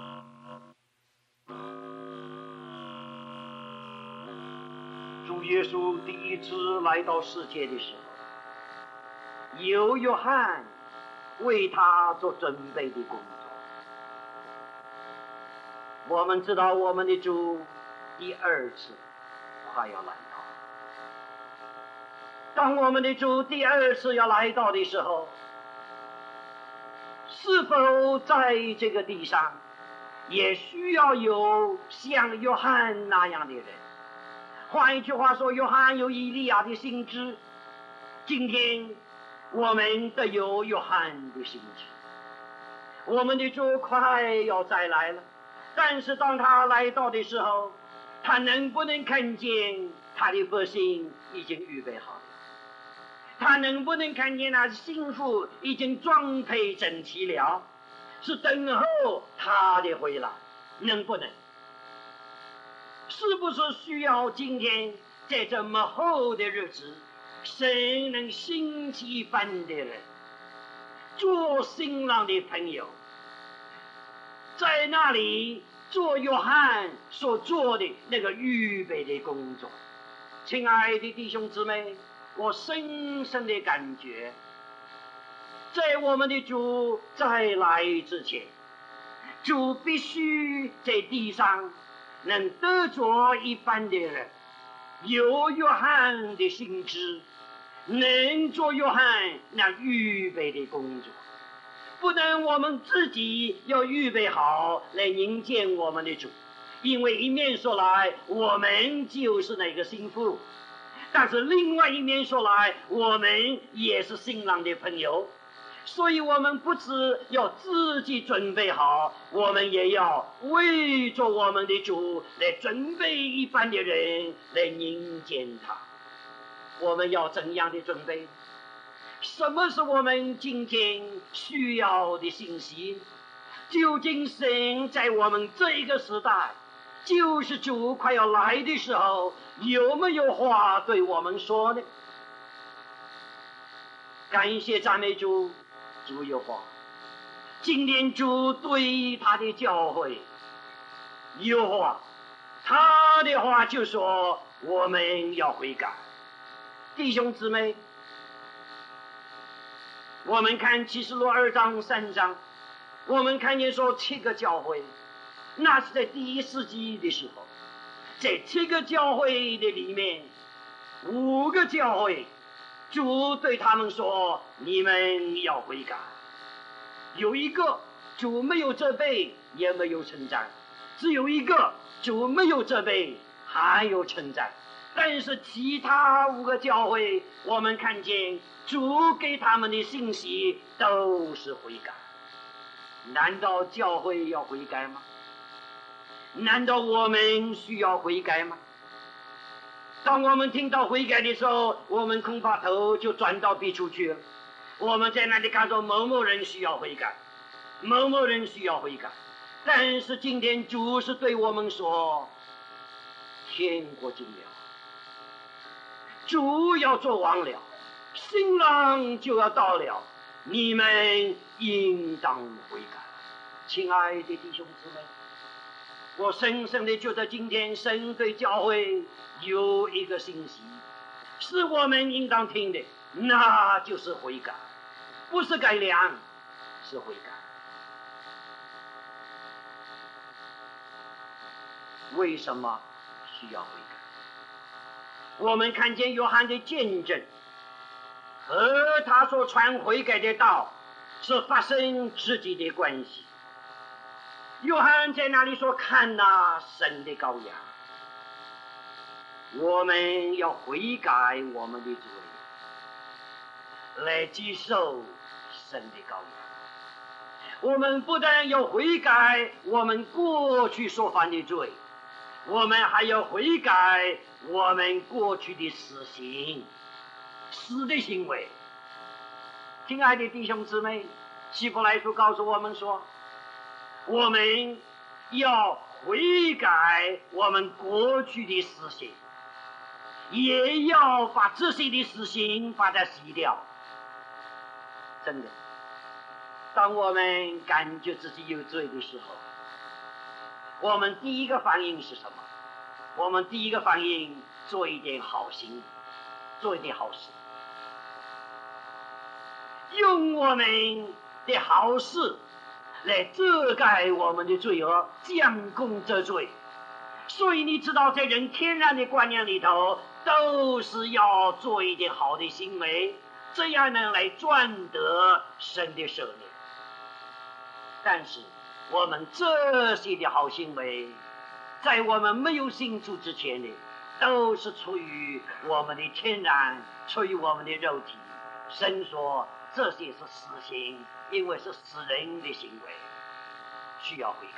主耶稣第一次来到世界的时候，有约翰为他做准备的工作。我们知道我们的主第二次快要来到，当我们的主第二次要来到的时候，是否在这个地上也需要有像约翰那样的人？换一句话说，约翰有以利亚的性质，今天我们得有约翰的性质。我们的主快要再来了，但是当他来到的时候，他能不能看见他的百姓已经预备好了？他能不能看见那幸福已经装配整齐了，是等候他的回来？能不能？是不是需要今天在这么后的日子，神能兴起一般的人做新郎的朋友，在那里做约翰所做的那个预备的工作？亲爱的弟兄姊妹，我深深的感觉，在我们的主再来之前，主必须在地上能得着一般的人，有约翰的性质，能做约翰那预备的工作。不能我们自己要预备好来迎接我们的主，因为一面说来我们就是那个心腹，但是另外一面说来我们也是新郎的朋友，所以我们不只要自己准备好，我们也要为着我们的主来准备一般的人来迎接他。我们要怎样的准备？什么是我们今天需要的信息？究竟神在我们这个时代，就是主快要来的时候，有没有话对我们说呢？感谢赞美主，主有话。今天主对他的教会有话，他的话就说我们要悔改。弟兄姊妹，我们看启示录2章3章，我们看见说7个教会，那是在第1世纪的时候，在7个教会的里面，5个教会主对他们说你们要悔改。有一个主没有责备也没有称赞，只有一个主没有责备还有称赞，但是其他5个教会，我们看见主给他们的信息都是悔改。 难道教会要悔改吗？难道我们需要悔改吗？当我们听到悔改的时候，我们恐怕头就转到别处去了。我们在那里看到某某人需要悔改，某某人需要悔改。但是今天主是对我们说，天国近了，主要做王了，新郎就要到了，你们应当悔改。亲爱的弟兄姊妹，我深深的觉得今天神对教会有一个信息，是我们应当听的，那就是悔改，不是改良，是悔改。为什么需要悔改？我们看见约翰的见证和他所传悔改的道是发生直接的关系。约翰在那里说，看哪，神的羔羊，我们要悔改我们的罪，来接受神的羔羊。我们不但要悔改我们过去所犯的罪，我们还要悔改我们过去的死行、死的行为。亲爱的弟兄姊妹，希伯来书告诉我们说，我们要悔改我们过去的死行，也要把这些的死行把它洗掉。真的，当我们感觉自己有罪的时候，我们第一个反应是什么？我们第一个反应，做一点好心，做一点好事，用我们的好事来遮盖我们的罪恶，将功折罪。所以你知道，在人天然的观念里头，都是要做一点好的行为，这样呢来赚得神的赦免。但是我们这些的好行为，在我们没有信主之前呢，都是出于我们的天然，出于我们的肉体。神说这些是死行，因为是死人的行为，需要悔改。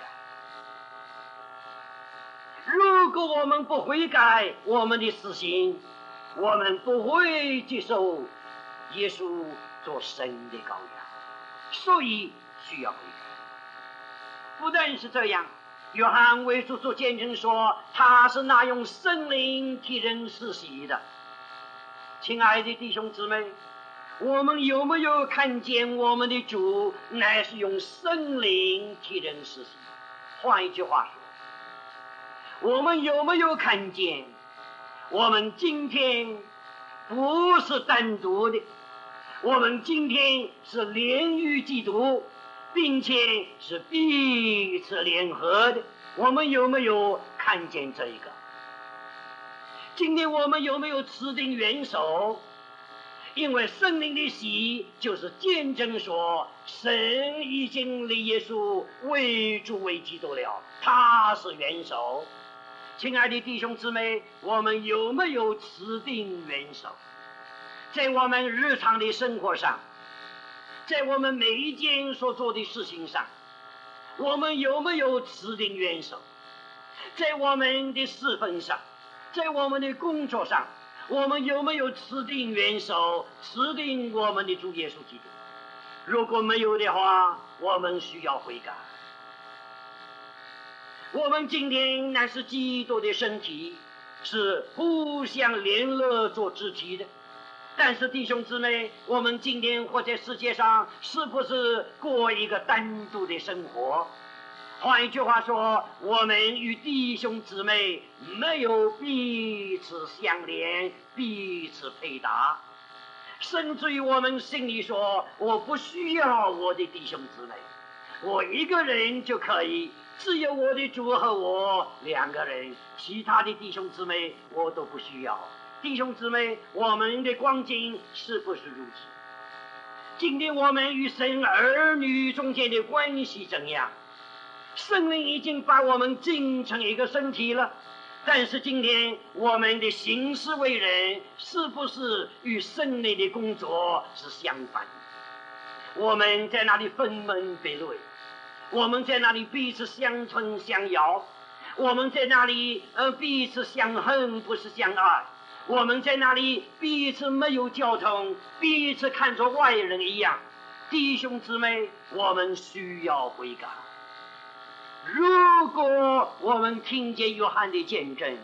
如果我们不悔改我们的死行，我们不会接受耶稣做神的羔羊，所以需要悔改。不但是这样，约翰为主所见证说，他是那用圣灵替人施洗的。亲爱的弟兄姊妹，我们有没有看见我们的主乃是用圣灵替人施洗？换一句话说，我们有没有看见我们今天不是单独的，我们今天是连于基督，并且是彼此联合的？我们有没有看见这一个？今天我们有没有持定元首？因为圣灵的洗就是见证说，神已经立耶稣为主为基督了，他是元首。亲爱的弟兄姊妹，我们有没有持定元首？在我们日常的生活上，在我们每一件所做的事情上，我们有没有持定元首？在我们的侍奉上，在我们的工作上，我们有没有持定元首，持定我们的主耶稣基督？如果没有的话，我们需要悔改。我们今天乃是基督的身体，是互相联络做肢体的。但是弟兄姊妹，我们今天活在世界上，是不是过一个单独的生活？换一句话说，我们与弟兄姊妹没有彼此相连，彼此配搭，甚至于我们心里说，我不需要我的弟兄姊妹，我一个人就可以，只有我的主和我两个人，其他的弟兄姊妹我都不需要。弟兄姊妹，我们的光景是不是如此？今天我们与神儿女中间的关系怎样？圣灵已经把我们进成一个身体了，但是今天我们的行事为人是不是与圣灵的工作是相反的？我们在那里分门别类， 我们在那里彼此相存相邀，我们在那里彼此相恨，不是相爱。我们在那里彼此没有交通，彼此看作外人一样。弟兄姊妹，我们需要悔改。如果我们听见约翰的见证，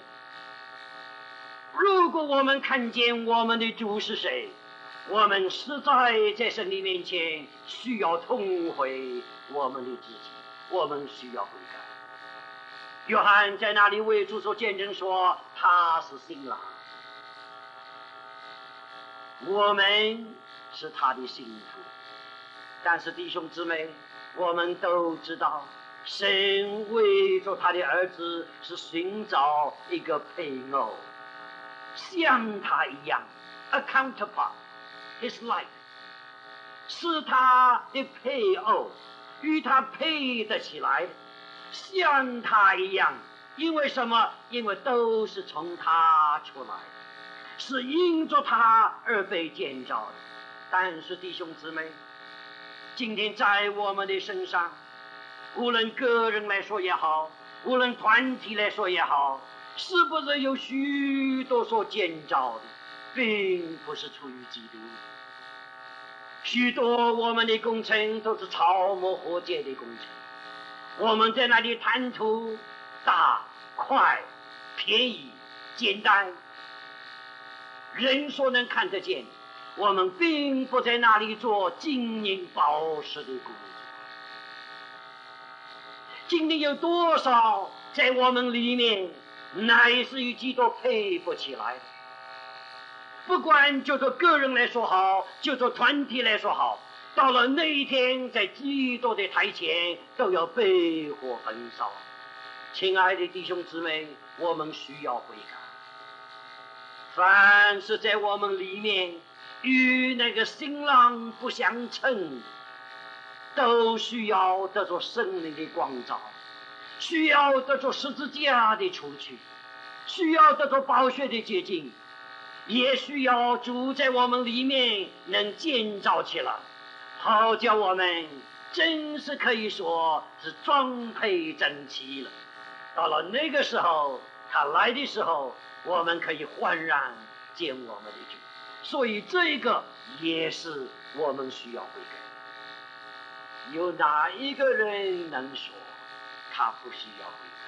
如果我们看见我们的主是谁，我们实在神的面前需要痛悔我们的自己，我们需要悔改。约翰在那里为主所见证说他是新郎，我们是他的幸福。但是弟兄姊妹，我们都知道神为着他的儿子是寻找一个配偶，像他一样 a counterpart his like， 是他的配偶，与他配得起来，像他一样。因为什么？因为都是从他出来的，是因着他而被建造的。但是弟兄姊妹，今天在我们的身上，无论个人来说也好，无论团体来说也好，是不是有许多所建造的并不是出于基督？许多我们的工程都是草木火箭的工程，我们在那里贪图大、快、便宜、简单，人所能看得见。我们并不在那里做金银宝石的工作。今天有多少在我们里面乃是与基督配不起来？不管就做个人来说好，就做团体来说好，到了那一天，在基督的台前都要被火焚烧。亲爱的弟兄姊妹，我们需要悔改。凡是在我们里面与那个新郎不相称，都需要得着圣灵的光照，需要得着十字架的除去，需要得着宝血的洁净，也需要主在我们里面能建造起来，好叫我们真是可以说是装配整齐了。到了那个时候，他来的时候，我们可以焕然见我们的主。所以这个也是我们需要悔改。有哪一个人能说他不需要悔改？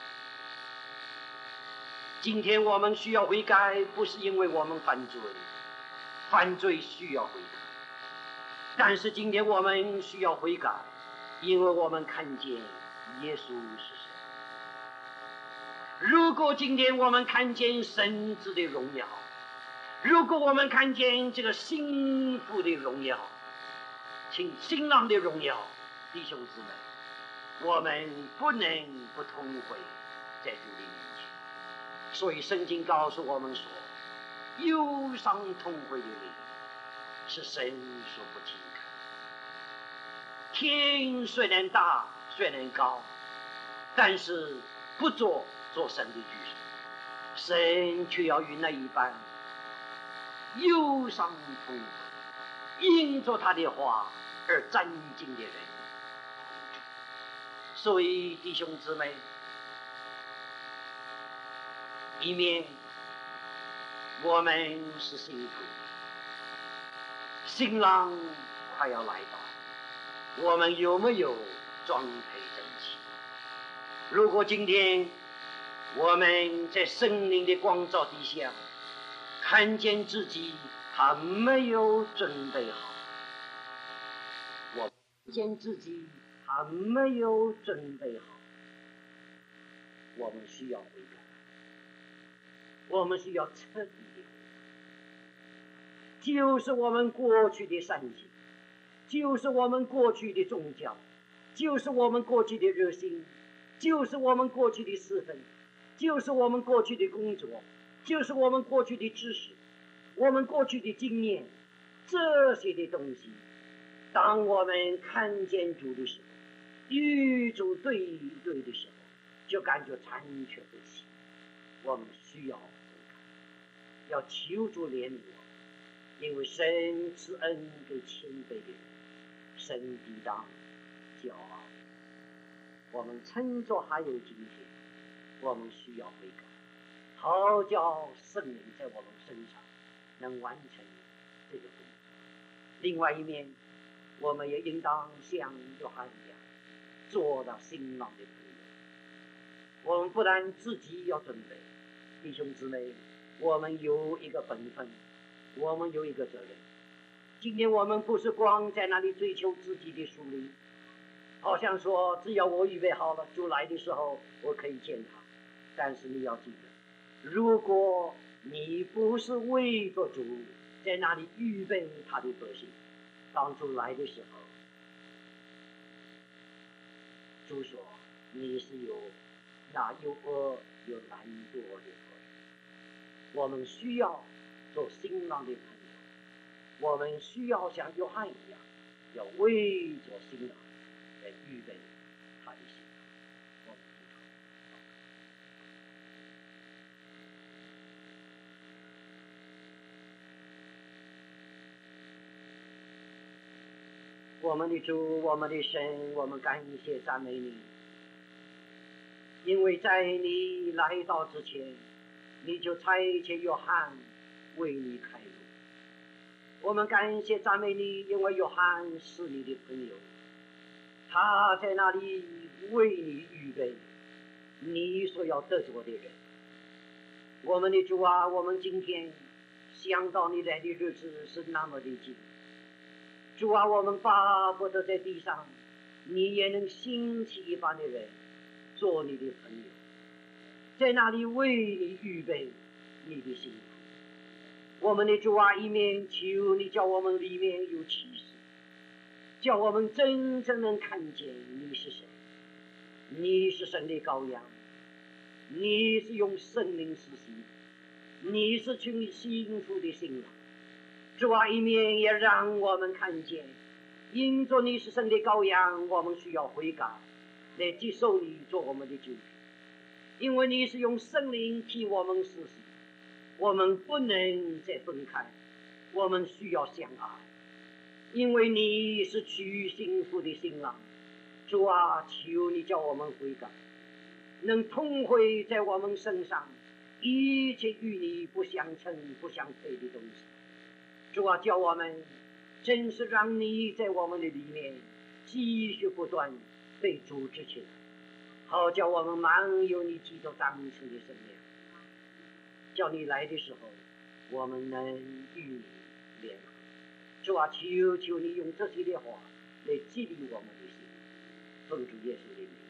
今天我们需要悔改，不是因为我们犯罪，犯罪需要悔改。但是今天我们需要悔改，因为我们看见耶稣是谁。如果今天我们看见神子的荣耀，如果我们看见这个幸福的荣耀，新郎的荣耀，弟兄姊妹，我们不能不痛悔在主的面前。所以圣经告诉我们说，忧伤痛悔的灵是神所不轻看。天虽然大，虽然高，但是不做神的居所，神却要与那一般忧伤痛悔，因着他的话而战兢的人。所以弟兄姊妹，一面我们是幸福，新郎快要来到，我们有没有装配整齐？如果今天我们在圣灵的光照底下看见自己还没有准备好，我看见自己还没有准备好，我们需要悔改，我们需要彻底的悔改，就是我们过去的善行，就是我们过去的宗教，就是我们过去的热心，就是我们过去的侍奉，就是我们过去的工作，就是我们过去的知识，我们过去的经验，这些的东西，当我们看见主的时候，与主对一对的时候，就感觉残缺不齐。我们需要悔改，要求主怜悯我们，因为神赐恩给谦卑的人，神抵挡骄傲。 我们趁着还有今天，我们需要悔改，好叫圣灵在我们身上能完成这个工作。另外一面，我们也应当像约翰一样，做到新郎的朋友。我们不但自己要准备，弟兄姊妹，我们有一个本分，我们有一个责任。今天我们不是光在那里追求自己的属灵，好像说只要我预备好了，主来的时候我可以见他。但是你要记得，如果你不是为着主在那里预备他的德行，当主来的时候，主说你是有恶有懒惰的人。我们需要做新郎的朋友，我们需要像约翰一样，要为着新郎来预备他的新郎。我们我们的主，我们的神，我们感谢赞美你，因为在你来到之前，你就差遣约翰为你开路。我们感谢赞美你，因为约翰是你的朋友，他在那里为你预备你所要得着的人。我们的主啊，我们今天想到你来的日子是那么的近，主啊，我们巴不得在地上你也能兴起一般的人做你的朋友，在那里为你预备你的幸福。我们的主啊，一面求你叫我们里面有启示，叫我们真正能看见你是谁，你是神的羔羊，你是用圣灵施行，你是群幸福的新郎。主啊，一面也让我们看见，因着你是神的羔羊，我们需要悔改，来接受你做我们的救主。因为你是用圣灵替我们施行，我们不能再分开，我们需要相爱。因为你是取幸福的新郎，主啊，求你叫我们悔改，能痛悔在我们身上一切与你不相称不相配的东西。主啊，叫我们真是让你在我们的里面继续不断被组织起来，好叫我们满有你基督长成的生命，叫你来的时候我们能与你联合。主啊，求求你用这些的话来激励我们的心，奉主耶稣的名。